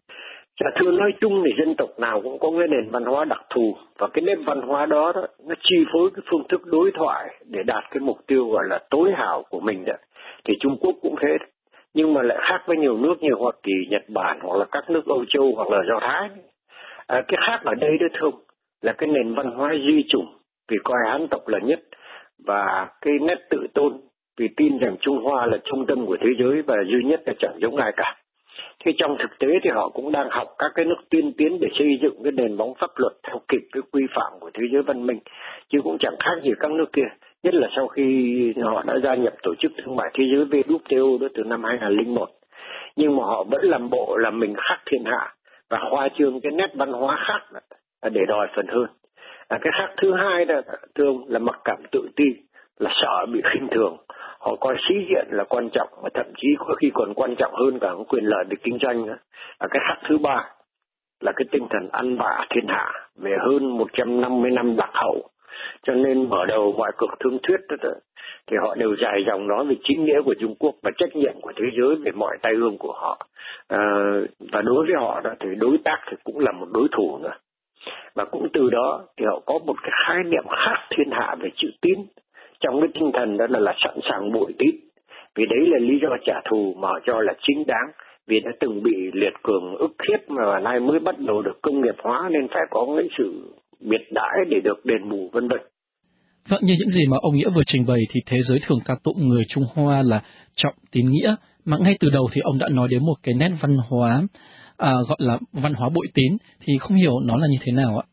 Dạ thưa, nói chung thì dân tộc nào cũng có cái nền văn hóa đặc thù, và cái nét văn hóa đó, đó nó chi phối cái phương thức đối thoại để đạt cái mục tiêu gọi là tối hảo của mình đó. Thì Trung Quốc cũng thế, nhưng mà lại khác với nhiều nước như Hoa Kỳ, Nhật Bản hoặc là các nước Âu Châu hoặc là Do Thái. À, cái khác ở đây đó thưa là cái nền văn hóa duy chủng vì coi Hán tộc là nhất, và cái nét tự tôn vì tin rằng Trung Hoa là trung tâm của thế giới và duy nhất là chẳng giống ai cả. Thế trong thực tế thì họ cũng đang học các cái nước tiên tiến để xây dựng cái nền móng pháp luật theo kịp cái quy phạm của thế giới văn minh, chứ cũng chẳng khác gì các nước kia, nhất là sau khi họ đã gia nhập tổ chức thương mại thế giới W T O đó từ năm hai không không một. Nhưng mà họ vẫn làm bộ là mình khác thiên hạ và khoa trương cái nét văn hóa khác để đòi phần hơn. À, cái khác thứ hai đó thưa ông là mặc cảm tự ti, là sợ bị khinh thường. Họ coi sĩ diện là quan trọng, và thậm chí có khi còn quan trọng hơn cả quyền lợi để kinh doanh nữa. À, cái khác thứ ba là cái tinh thần ăn vạ thiên hạ về hơn một trăm năm mươi năm lạc hậu. Cho nên mở đầu mọi cuộc thương thuyết đó, đó, thì họ đều dài dòng nói về chính nghĩa của Trung Quốc và trách nhiệm của thế giới về mọi tai ương của họ. À, và đối với họ đó, thì đối tác thì cũng là một đối thủ nữa. Và cũng từ đó thì họ có một cái khái niệm khác thiên hạ về chữ tín. Trong cái tinh thần đó là, là sẵn sàng bội tín. Vì đấy là lý do trả thù mà họ cho là chính đáng. Vì đã từng bị liệt cường ức hiếp mà nay mới bắt đầu được công nghiệp hóa, nên phải có cái sự biệt đãi để được đền bù vân vân. Vâng, như những gì mà ông Nghĩa vừa trình bày thì thế giới thường ca tụng người Trung Hoa là trọng tín nghĩa, mà ngay từ đầu thì ông đã nói đến một cái nét văn hóa à, gọi là văn hóa bội tín, thì không hiểu nó là như thế nào ạ?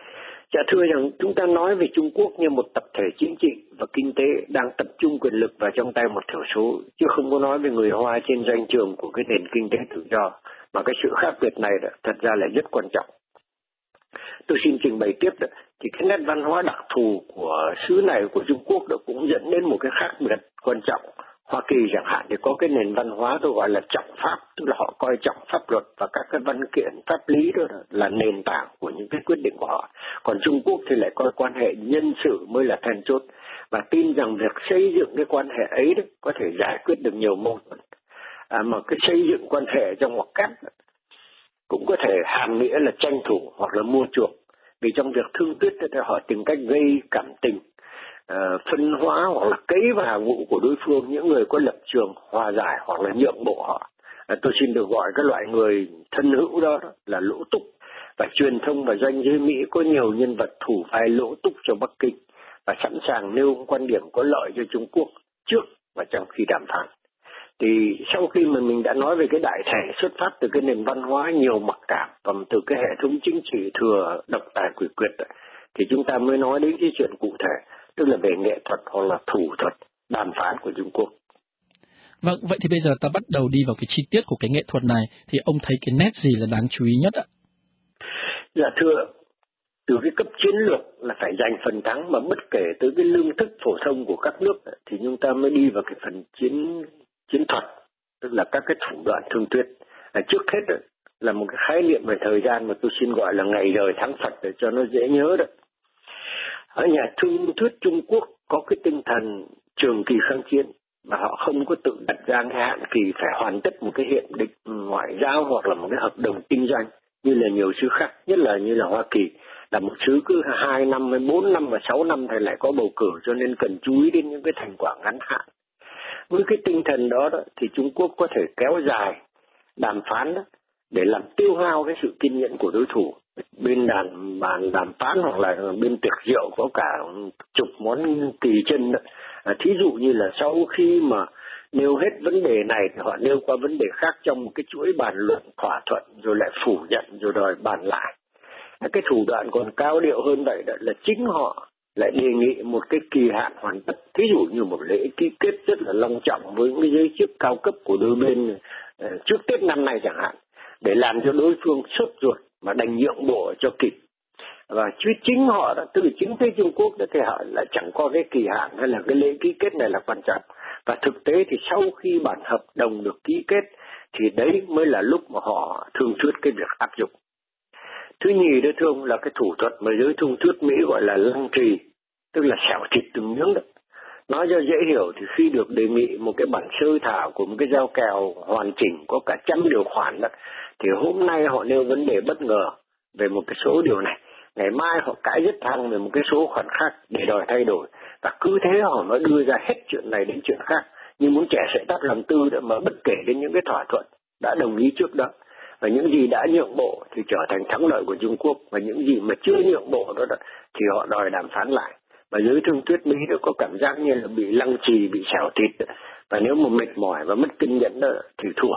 Dạ thưa rằng chúng ta nói về Trung Quốc như một tập thể chính trị và kinh tế đang tập trung quyền lực vào trong tay một thiểu số, chứ không có nói về người Hoa trên doanh trường của cái nền kinh tế tự do, mà cái sự khác biệt này đó, thật ra là rất quan trọng. Tôi xin trình bày tiếp đó, thì cái nét văn hóa đặc thù của xứ này của Trung Quốc đó cũng dẫn đến một cái khác biệt quan trọng. Hoa Kỳ chẳng hạn thì có cái nền văn hóa tôi gọi là trọng pháp, tức là họ coi trọng pháp luật và các cái văn kiện pháp lý đó là nền tảng của những cái quyết định của họ. Còn Trung Quốc thì lại coi quan hệ nhân sự mới là then chốt, và tin rằng việc xây dựng cái quan hệ ấy đó có thể giải quyết được nhiều mâu thuẫn. À, mà cái xây dựng quan hệ trong ngoặc kép cũng có thể hàm nghĩa là tranh thủ hoặc là mua chuộc. Vì trong việc thương thuyết thì họ tìm cách gây cảm tình, uh, phân hóa hoặc là cấy vào ngũ của đối phương những người có lập trường hòa giải hoặc là nhượng bộ họ. Uh, tôi xin được gọi cái loại người thân hữu đó, đó là lỗ túc. Và truyền thông và doanh giới Mỹ có nhiều nhân vật thủ vai lỗ túc cho Bắc Kinh và sẵn sàng nêu quan điểm có lợi cho Trung Quốc trước và trong khi đàm phán. Thì sau khi mà mình đã nói về cái đại thể xuất phát từ cái nền văn hóa nhiều mặc cảm và từ cái hệ thống chính trị thừa độc tài quỷ quyệt, thì chúng ta mới nói đến cái chuyện cụ thể, tức là về nghệ thuật hoặc là thủ thuật đàm phán của Trung Quốc. Vâng, vậy thì bây giờ ta bắt đầu đi vào cái chi tiết của cái nghệ thuật này, thì ông thấy cái nét gì là đáng chú ý nhất ạ? Dạ thưa, từ cái cấp chiến lược là phải giành phần thắng, mà bất kể tới cái lương thức phổ thông của các nước thì chúng ta mới đi vào cái phần chiến chiến thuật, tức là các cái thủ đoạn thương thuyết. À, trước hết là một cái khái niệm về thời gian mà tôi xin gọi là ngày rời tháng Phật để cho nó dễ nhớ đó. Ở nhà thương thuyết Trung Quốc có cái tinh thần trường kỳ kháng chiến, mà họ không có tự đặt ra cái hạn kỳ phải hoàn tất một cái hiệp định ngoại giao hoặc là một cái hợp đồng kinh doanh như là nhiều xứ khác, nhất là như là Hoa Kỳ, là một xứ cứ hai năm, bốn năm và sáu năm thì lại có bầu cử, cho nên cần chú ý đến những cái thành quả ngắn hạn. Với cái tinh thần đó, đó thì Trung Quốc có thể kéo dài đàm phán đó, để làm tiêu hao cái sự kiên nhẫn của đối thủ. Bên đàm bàn đàm phán hoặc là bên tiệc rượu có cả chục món kỳ chân đó. À, thí dụ như là sau khi mà nêu hết vấn đề này thì họ nêu qua vấn đề khác trong một cái chuỗi bàn luận thỏa thuận, rồi lại phủ nhận, rồi đòi bàn lại. À, cái thủ đoạn còn cao điệu hơn vậy đó là chính họ lại đề nghị một cái kỳ hạn hoàn tất, thí dụ như một lễ ký kết rất là long trọng với những giới chức cao cấp của đôi bên uh, trước Tết năm nay chẳng hạn, để làm cho đối phương sốt ruột mà đành nhượng bộ cho kịp. Và chứ chính họ đã từ chính phía Trung Quốc đó thì họ lại chẳng có cái kỳ hạn hay là cái lễ ký kết này là quan trọng. Và thực tế thì sau khi bản hợp đồng được ký kết thì đấy mới là lúc mà họ thường thuyết cái việc áp dụng. Thứ nhì đó thưa ông là cái thủ thuật mà giới thương thuyết Mỹ gọi là lăng trì, tức là xẻo thịt từng miếng đó. Nói cho dễ hiểu thì khi được đề nghị một cái bản sơ thảo của một cái giao kèo hoàn chỉnh có cả trăm điều khoản đó, thì hôm nay họ nêu vấn đề bất ngờ về một cái số điều này, ngày mai họ cãi rất thăng về một cái số khoản khác để đòi thay đổi, và cứ thế họ mới đưa ra hết chuyện này đến chuyện khác, như muốn trẻ sợi tóc làm tư đó, mà bất kể đến những cái thỏa thuận đã đồng ý trước đó. Và những gì đã nhượng bộ thì trở thành thắng lợi của Trung Quốc, và những gì mà chưa nhượng bộ đó, đó thì họ đòi đàm phán lại. Và giới thương thuyết Mỹ nó có cảm giác như là bị lăng trì, bị xẻo thịt, và nếu mà mệt mỏi và mất kiên nhẫn đó thì thua.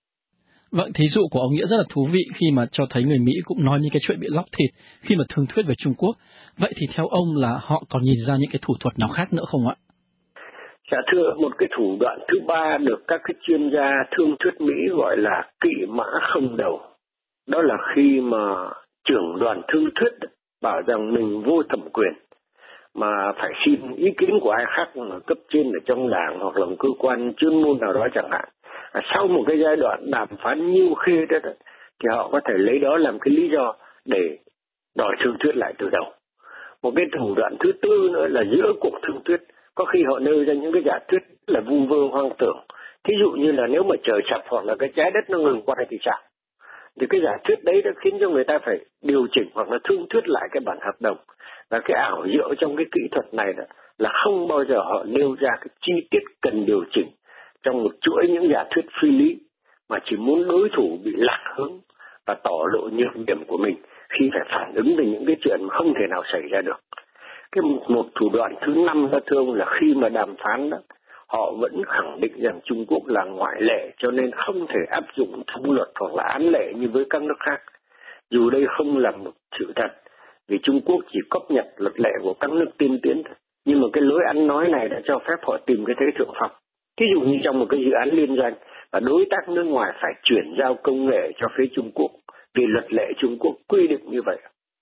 Vâng, thí dụ của ông Nghĩa rất là thú vị khi mà cho thấy người Mỹ cũng nói những cái chuyện bị lóc thịt khi mà thương thuyết về Trung Quốc. Vậy thì theo ông là họ còn nhìn ra những cái thủ thuật nào khác nữa không ạ? Dạ thưa, một cái thủ đoạn thứ ba được các cái chuyên gia thương thuyết Mỹ gọi là kỵ mã không đầu. Đó là khi mà trưởng đoàn thương thuyết bảo rằng mình vô thẩm quyền, mà phải xin ý kiến của ai khác mà cấp trên ở trong đảng hoặc là một cơ quan chuyên môn nào đó chẳng hạn. À, sau một cái giai đoạn đàm phán nhiêu khê đó, đó thì họ có thể lấy đó làm cái lý do để đòi thương thuyết lại từ đầu. Một cái thủ đoạn thứ tư nữa là giữa cuộc thương thuyết có khi họ nêu ra những cái giả thuyết là vu vơ hoang tưởng. Thí dụ như là nếu mà trời sập hoặc là cái trái đất nó ngừng quay thì sao? Thì cái giả thuyết đấy đã khiến cho người ta phải điều chỉnh hoặc là thương thuyết lại cái bản hợp đồng. Và cái ảo diệu trong cái kỹ thuật này đó là không bao giờ họ nêu ra cái chi tiết cần điều chỉnh trong một chuỗi những giả thuyết phi lý, mà chỉ muốn đối thủ bị lạc hướng và tỏ lộ nhược điểm của mình khi phải phản ứng về những cái chuyện mà không thể nào xảy ra được. Cái một, một thủ đoạn thứ năm đó thưa ông là khi mà đàm phán đó, họ vẫn khẳng định rằng Trung Quốc là ngoại lệ, cho nên không thể áp dụng thông luật hoặc là án lệ như với các nước khác. Dù đây không là một sự thật, vì Trung Quốc chỉ cóp nhặt luật lệ của các nước tiên tiến, nhưng mà cái lối ăn nói này đã cho phép họ tìm cái thế thượng phong. Ví dụ như trong một cái dự án liên doanh, và đối tác nước ngoài phải chuyển giao công nghệ cho phía Trung Quốc, vì luật lệ Trung Quốc quy định như vậy.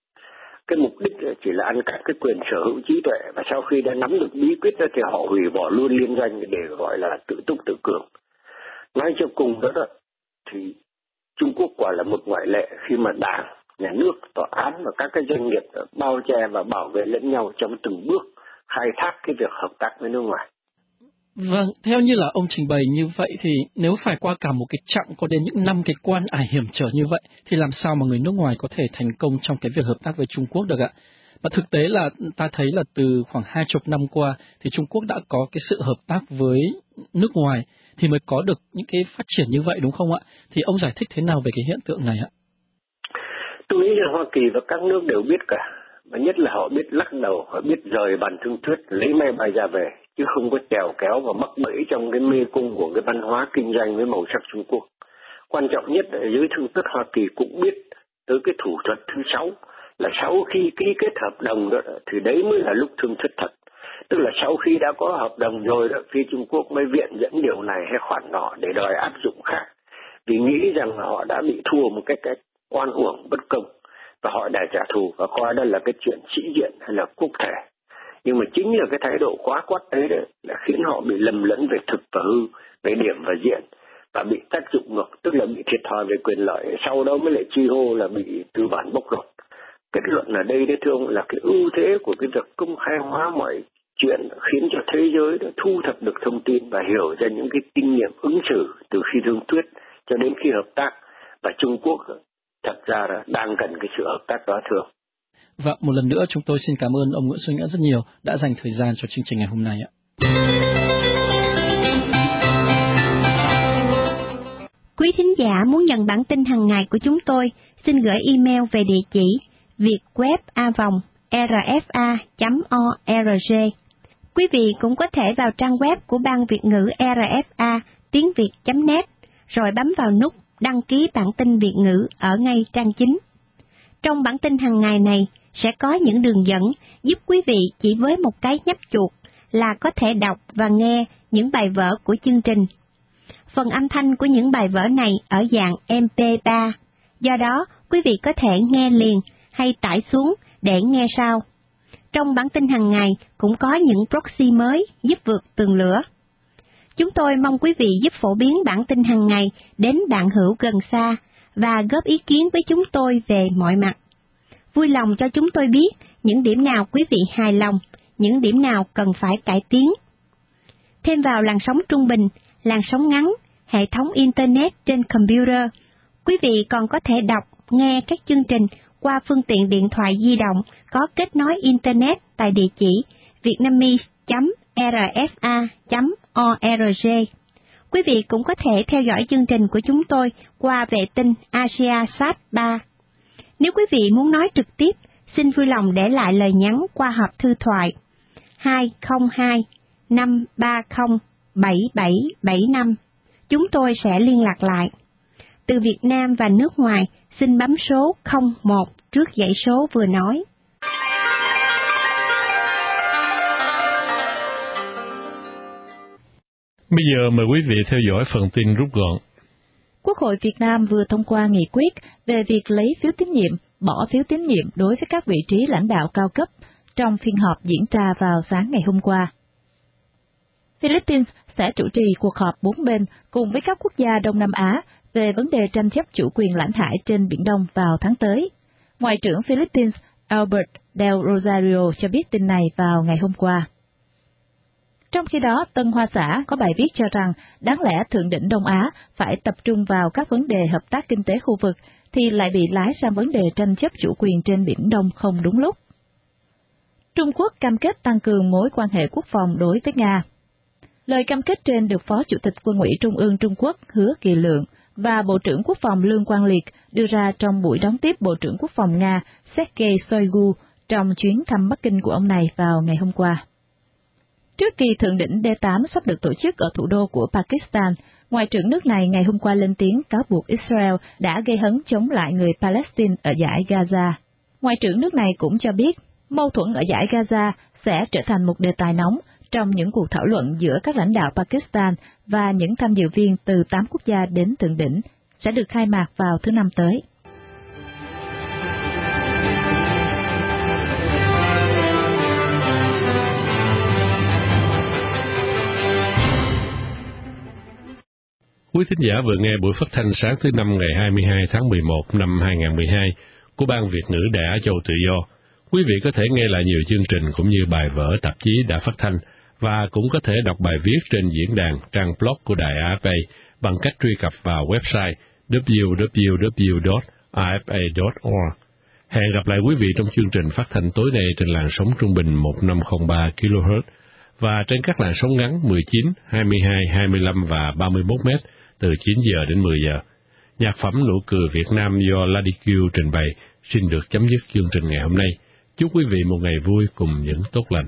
Cái mục đích chỉ là ăn cắp cái quyền sở hữu trí tuệ, và sau khi đã nắm được bí quyết đó thì họ hủy bỏ luôn liên doanh để gọi là tự túc tự cường. Nói cho cùng đó, đó thì Trung Quốc quả là một ngoại lệ khi mà đảng, nhà nước, tòa án và các cái doanh nghiệp bao che và bảo vệ lẫn nhau trong từng bước khai thác cái việc hợp tác với nước ngoài. Vâng, theo như là ông trình bày như vậy thì nếu phải qua cả một cái chặng có đến những năm cái quan ải hiểm trở như vậy thì làm sao mà người nước ngoài có thể thành công trong cái việc hợp tác với Trung Quốc được ạ? Và thực tế là ta thấy là từ khoảng hai chục năm qua thì Trung Quốc đã có cái sự hợp tác với nước ngoài thì mới có được những cái phát triển như vậy đúng không ạ? Thì ông giải thích thế nào về cái hiện tượng này ạ? Tôi nghĩ là Hoa Kỳ và các nước đều biết cả. Và nhất là họ biết lắc đầu, họ biết rời bàn thương thuyết, lấy máy bay ra về, chứ không có trèo kéo và mắc bẫy trong cái mê cung của cái văn hóa kinh doanh với màu sắc Trung Quốc. Quan trọng nhất là giới thương thuyết Hoa Kỳ cũng biết tới cái thủ thuật thứ sáu, là sau khi ký kết hợp đồng đó thì đấy mới là lúc thương thuyết thật. Tức là sau khi đã có hợp đồng rồi đó, phía Trung Quốc mới viện dẫn điều này hay khoản nọ để đòi áp dụng khác, vì nghĩ rằng là họ đã bị thua một cách cách oan uổng bất công, và họ đã trả thù và coi đó là cái chuyện sĩ diện hay là quốc thể. Nhưng mà chính là cái thái độ quá quát đấy, đấy là khiến họ bị lầm lẫn về thực và hư, về điểm và diện, và bị tác dụng ngược, tức là bị thiệt thòi về quyền lợi, sau đó mới lại chi hô là bị tư bản bóc lột. Kết luận ở đây đấy thưa ông là cái ưu thế của cái việc công khai hóa mọi chuyện khiến cho thế giới đã thu thập được thông tin và hiểu ra những cái kinh nghiệm ứng xử từ khi thương thuyết cho đến khi hợp tác, và Trung Quốc thật ra là đang cần cái sự hợp tác đó thưa. Và một lần nữa chúng tôi xin cảm ơn ông Nguyễn Xuân Nghĩa rất nhiều đã dành thời gian cho chương trình ngày hôm nay ạ. Quý thính giả muốn nhận bản tin hàng ngày của chúng tôi, xin gửi email về địa chỉ vietweb a vòng r f a chấm org. Quý vị cũng có thể vào trang web của Ban Việt ngữ R F A tiếng Việt chấm net rồi bấm vào nút đăng ký bản tin Việt ngữ ở ngay trang chính. Trong bản tin hàng ngày này sẽ có những đường dẫn giúp quý vị chỉ với một cái nhấp chuột là có thể đọc và nghe những bài vở của chương trình. Phần âm thanh của những bài vở này ở dạng M P ba, do đó quý vị có thể nghe liền hay tải xuống để nghe sau. Trong bản tin hàng ngày cũng có những proxy mới giúp vượt tường lửa. Chúng tôi mong quý vị giúp phổ biến bản tin hàng ngày đến bạn hữu gần xa và góp ý kiến với chúng tôi về mọi mặt. Vui lòng cho chúng tôi biết những điểm nào quý vị hài lòng, những điểm nào cần phải cải tiến. Thêm vào làn sóng trung bình, làn sóng ngắn, hệ thống Internet trên computer, quý vị còn có thể đọc, nghe các chương trình qua phương tiện điện thoại di động có kết nối Internet tại địa chỉ vietnamese chấm r f a chấm org. Quý vị cũng có thể theo dõi chương trình của chúng tôi qua vệ tinh AsiaSat ba. Nếu quý vị muốn nói trực tiếp, xin vui lòng để lại lời nhắn qua hộp thư thoại hai không hai năm ba không bảy bảy bảy năm. Chúng tôi sẽ liên lạc lại. Từ Việt Nam và nước ngoài, xin bấm số không một trước dãy số vừa nói. Bây giờ mời quý vị theo dõi phần tin rút gọn. Quốc hội Việt Nam vừa thông qua nghị quyết về việc lấy phiếu tín nhiệm, bỏ phiếu tín nhiệm đối với các vị trí lãnh đạo cao cấp trong phiên họp diễn ra vào sáng ngày hôm qua. Philippines sẽ chủ trì cuộc họp bốn bên cùng với các quốc gia Đông Nam Á về vấn đề tranh chấp chủ quyền lãnh hải trên Biển Đông vào tháng tới. Ngoại trưởng Philippines Albert Del Rosario cho biết tin này vào ngày hôm qua. Trong khi đó, Tân Hoa Xã có bài viết cho rằng đáng lẽ Thượng đỉnh Đông Á phải tập trung vào các vấn đề hợp tác kinh tế khu vực, thì lại bị lái sang vấn đề tranh chấp chủ quyền trên Biển Đông không đúng lúc. Trung Quốc cam kết tăng cường mối quan hệ quốc phòng đối với Nga. Lời cam kết trên được Phó Chủ tịch Quân ủy Trung ương Trung Quốc Hứa Kỳ Lượng và Bộ trưởng Quốc phòng Lương Quang Liệt đưa ra trong buổi đón tiếp Bộ trưởng Quốc phòng Nga Sergei Shoigu trong chuyến thăm Bắc Kinh của ông này vào ngày hôm qua. Trước kỳ thượng đỉnh D tám sắp được tổ chức ở thủ đô của Pakistan, Ngoại trưởng nước này ngày hôm qua lên tiếng cáo buộc Israel đã gây hấn chống lại người Palestine ở dải Gaza. Ngoại trưởng nước này cũng cho biết, mâu thuẫn ở dải Gaza sẽ trở thành một đề tài nóng trong những cuộc thảo luận giữa các lãnh đạo Pakistan và những tham dự viên từ tám quốc gia đến thượng đỉnh, sẽ được khai mạc vào thứ Năm tới. Quý thính giả vừa nghe buổi phát thanh sáng thứ Năm ngày hai mươi hai tháng mười một năm hai nghìn không trăm mười hai của Ban Việt ngữ Đài Á Châu Tự Do. Quý vị có thể nghe lại nhiều chương trình cũng như bài vở tạp chí đã phát thanh và cũng có thể đọc bài viết trên diễn đàn trang blog của Đài a ép a bằng cách truy cập vào website w w w chấm a f a chấm org. Hẹn gặp lại quý vị trong chương trình phát thanh tối nay trên làn sóng trung bình một nghìn năm trăm ba ki lô héc và trên các làn sóng ngắn mười chín, hai mươi hai, hai mươi lăm và ba mươi mốt mét từ chín giờ đến mười giờ. Nhạc phẩm Nụ cười Việt Nam do Ladikyu trình bày xin được chấm dứt chương trình ngày hôm nay. Chúc quý vị một ngày vui cùng những tốt lành.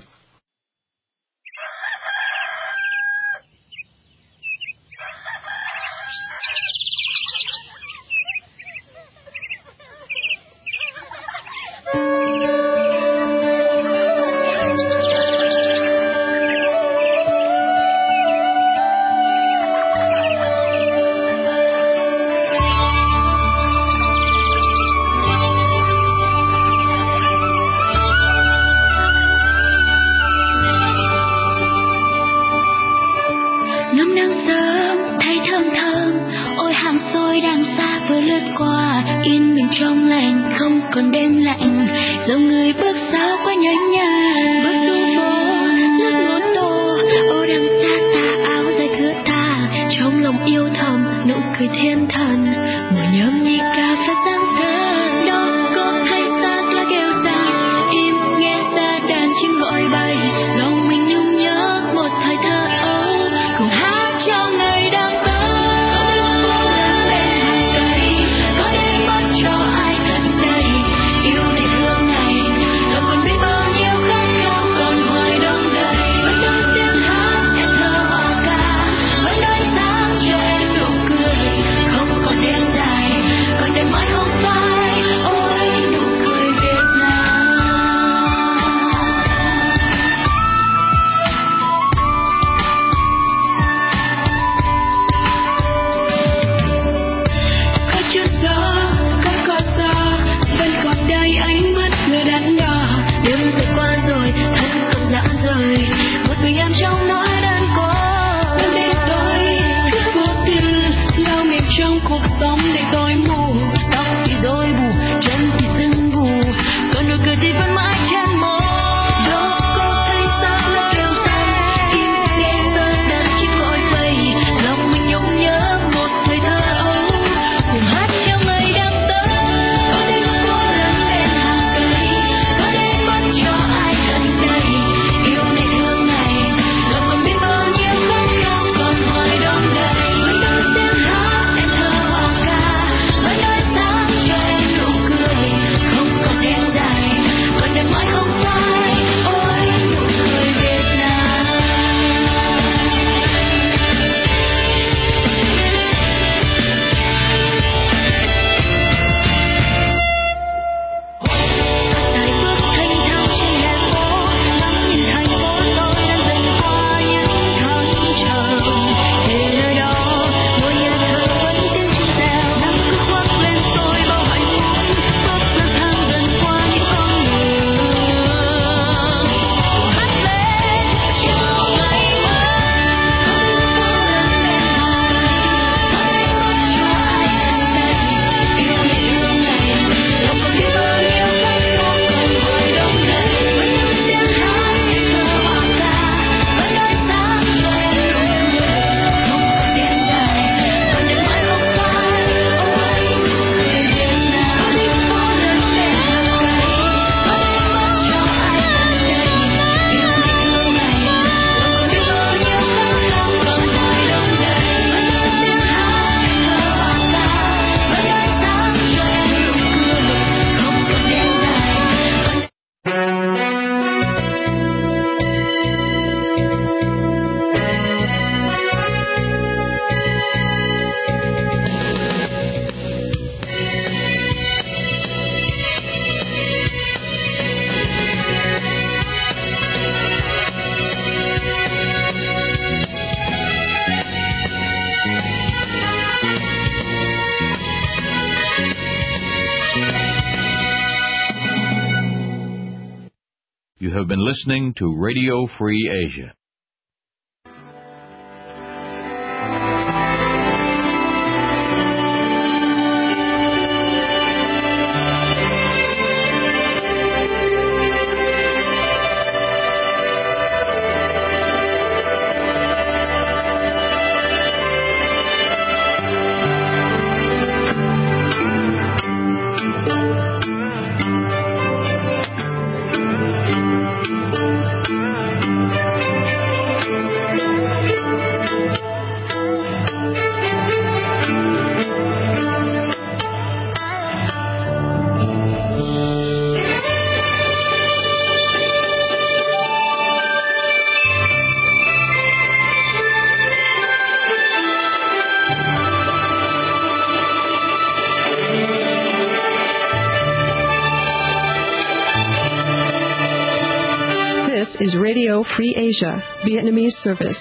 have been listening to Radio Free Asia. Is Radio Free Asia, Vietnamese service.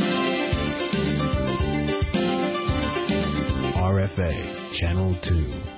R F A, Channel two.